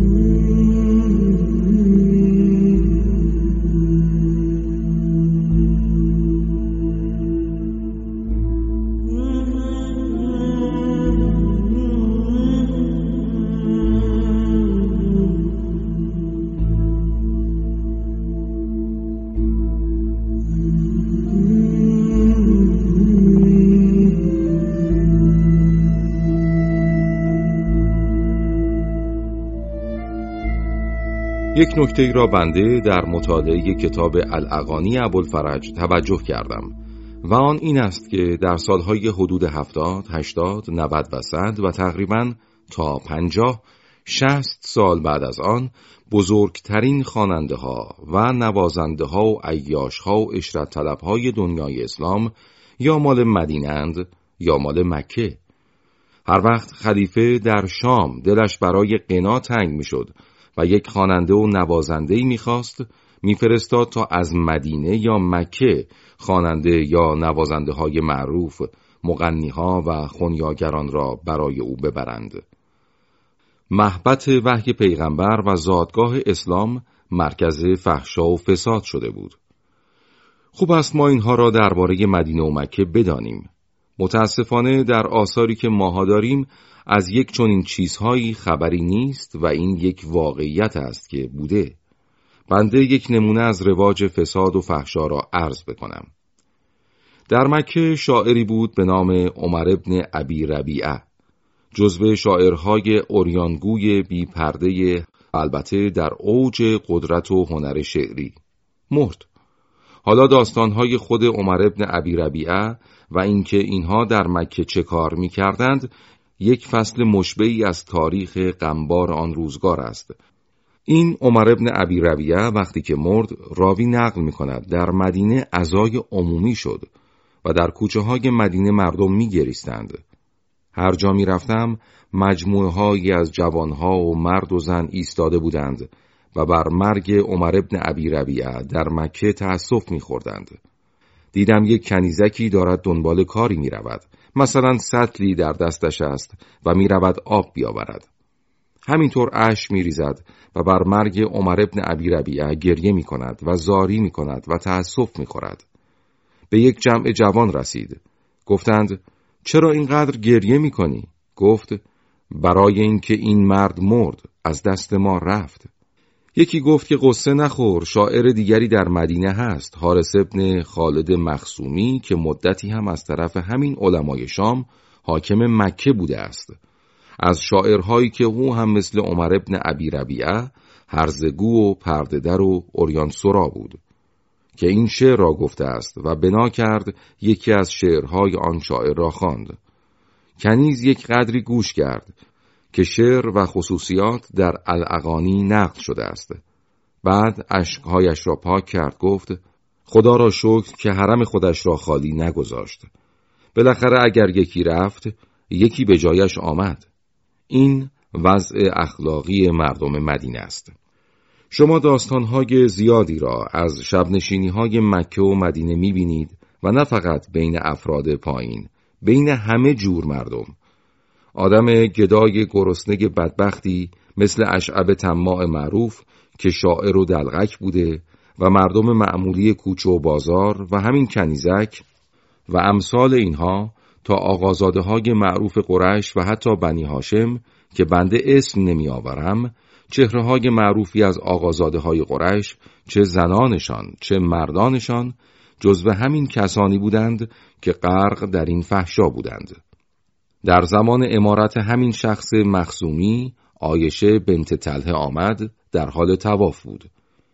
یک نکته را بنده در مطالعه کتاب الاغانی ابوالفرج توجه کردم و آن این است که در سالهای حدود هفتاد، هشتاد، نود و صد و تقریباً تا پنجاه، شصت سال بعد از آن بزرگترین خواننده ها و نوازنده ها و عیاش ها و عشرت طلب های دنیای اسلام یا مال مدینه اند یا مال مکه. هر وقت خلیفه در شام دلش برای غنا تنگ میشد و یک خواننده و نوازنده‌ای می‌خواست، می‌فرستاد تا از مدینه یا مکه خواننده یا نوازنده‌های معروف، مغنی‌ها و خنیاگران را برای او ببرند. محبت وحی پیغمبر و زادگاه اسلام مرکز فحشا و فساد شده بود. خوب است ما اینها را درباره مدینه و مکه بدانیم. متاسفانه در آثاری که ماها داریم از یک چنین چیزهایی خبری نیست و این یک واقعیت است که بوده. بنده یک نمونه از رواج فساد و فحشا را عرض بکنم. در مکه شاعری بود به نام عمر ابن ابی ربیعه، جزو شاعرهای اوریانگوی بی پرده، البته در اوج قدرت و هنر شعری. مرد. حالا داستانهای خود عمر ابن ابی ربیعه و اینکه اینها در مکه چه کار می کردند یک فصل مشبهی از تاریخ غمبار آن روزگار است. این عمر ابن ابی ربیعه وقتی که مرد، راوی نقل می کند در مدینه عزای عمومی شد و در کوچه های مدینه مردم می گریستند. هر جا می رفتم مجموعه هایی از جوانها و مرد و زن ایستاده بودند و بر مرگ عمر ابن ابی ربیعه در مکه تأسف می خوردند. دیدم یک کنیزکی دارد دنبال کاری می رود. مثلا سطلی در دستش است و می رود آب بیاورد. همینطور اشک می ریزد و بر مرگ عمر ابن ابی ربیعه گریه می کند و زاری می کند و تأسف می خورد. به یک جمع جوان رسید. گفتند چرا اینقدر گریه می کنی؟ گفت برای اینکه این مرد مرد، از دست ما رفت. یکی گفت که قصه نخور، شاعر دیگری در مدینه هست، حارث ابن خالد مخزومی که مدتی هم از طرف همین علمای شام حاکم مکه بوده است. از شاعرهایی که او هم مثل عمر ابن ابی ربیعه هرزگو و پرده‌در و عریان سرا بود که این شعر را گفته است و بنا کرد یکی از شعرهای آن شاعر را خواند. کنیز یک قدری گوش کرد که شعر و خصوصیات در الاغانی نقل شده است. بعد اشکهایش را پاک کرد، گفت خدا را شکر که حرم خودش را خالی نگذاشت. بالاخره اگر یکی رفت، یکی به جایش آمد. این وضع اخلاقی مردم مدینه است. شما داستانهای زیادی را از شبنشینی‌های مکه و مدینه می‌بینید و نه فقط بین افراد پایین، بین همه جور مردم. آدم گدای گرسنه بدبختی مثل اشعب طماع معروف که شاعر و دلغک بوده و مردم معمولی کوچه و بازار و همین کنیزک و امثال اینها تا آقازاده های معروف قریش و حتی بنی هاشم که بنده اسم نمی آورم، چهره های معروفی از آقازاده های قریش، چه زنانشان چه مردانشان، جزو همین کسانی بودند که غرق در این فحشا بودند. در زمان امارت همین شخص مخزومی، عایشه بنت طلحه آمد، در حال طواف بود.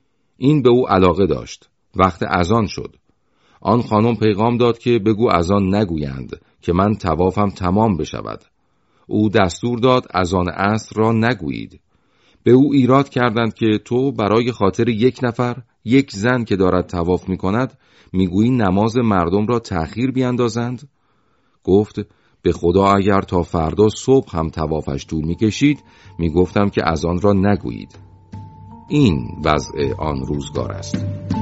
این به او علاقه داشت. وقت اذان شد. آن خانم پیغام داد که بگو اذان نگویند که من طوافم تمام بشود. او دستور داد اذان عصر را نگویید. به او ایراد کردند که تو برای خاطر یک نفر، یک زن که دارد طواف می کند، می گویی نماز مردم را تأخیر بیندازند؟ گفت به خدا اگر تا فردا صبح هم طوافش طول می کشید، می گفتم که اذان را نگویید. این وضع آن روزگار است.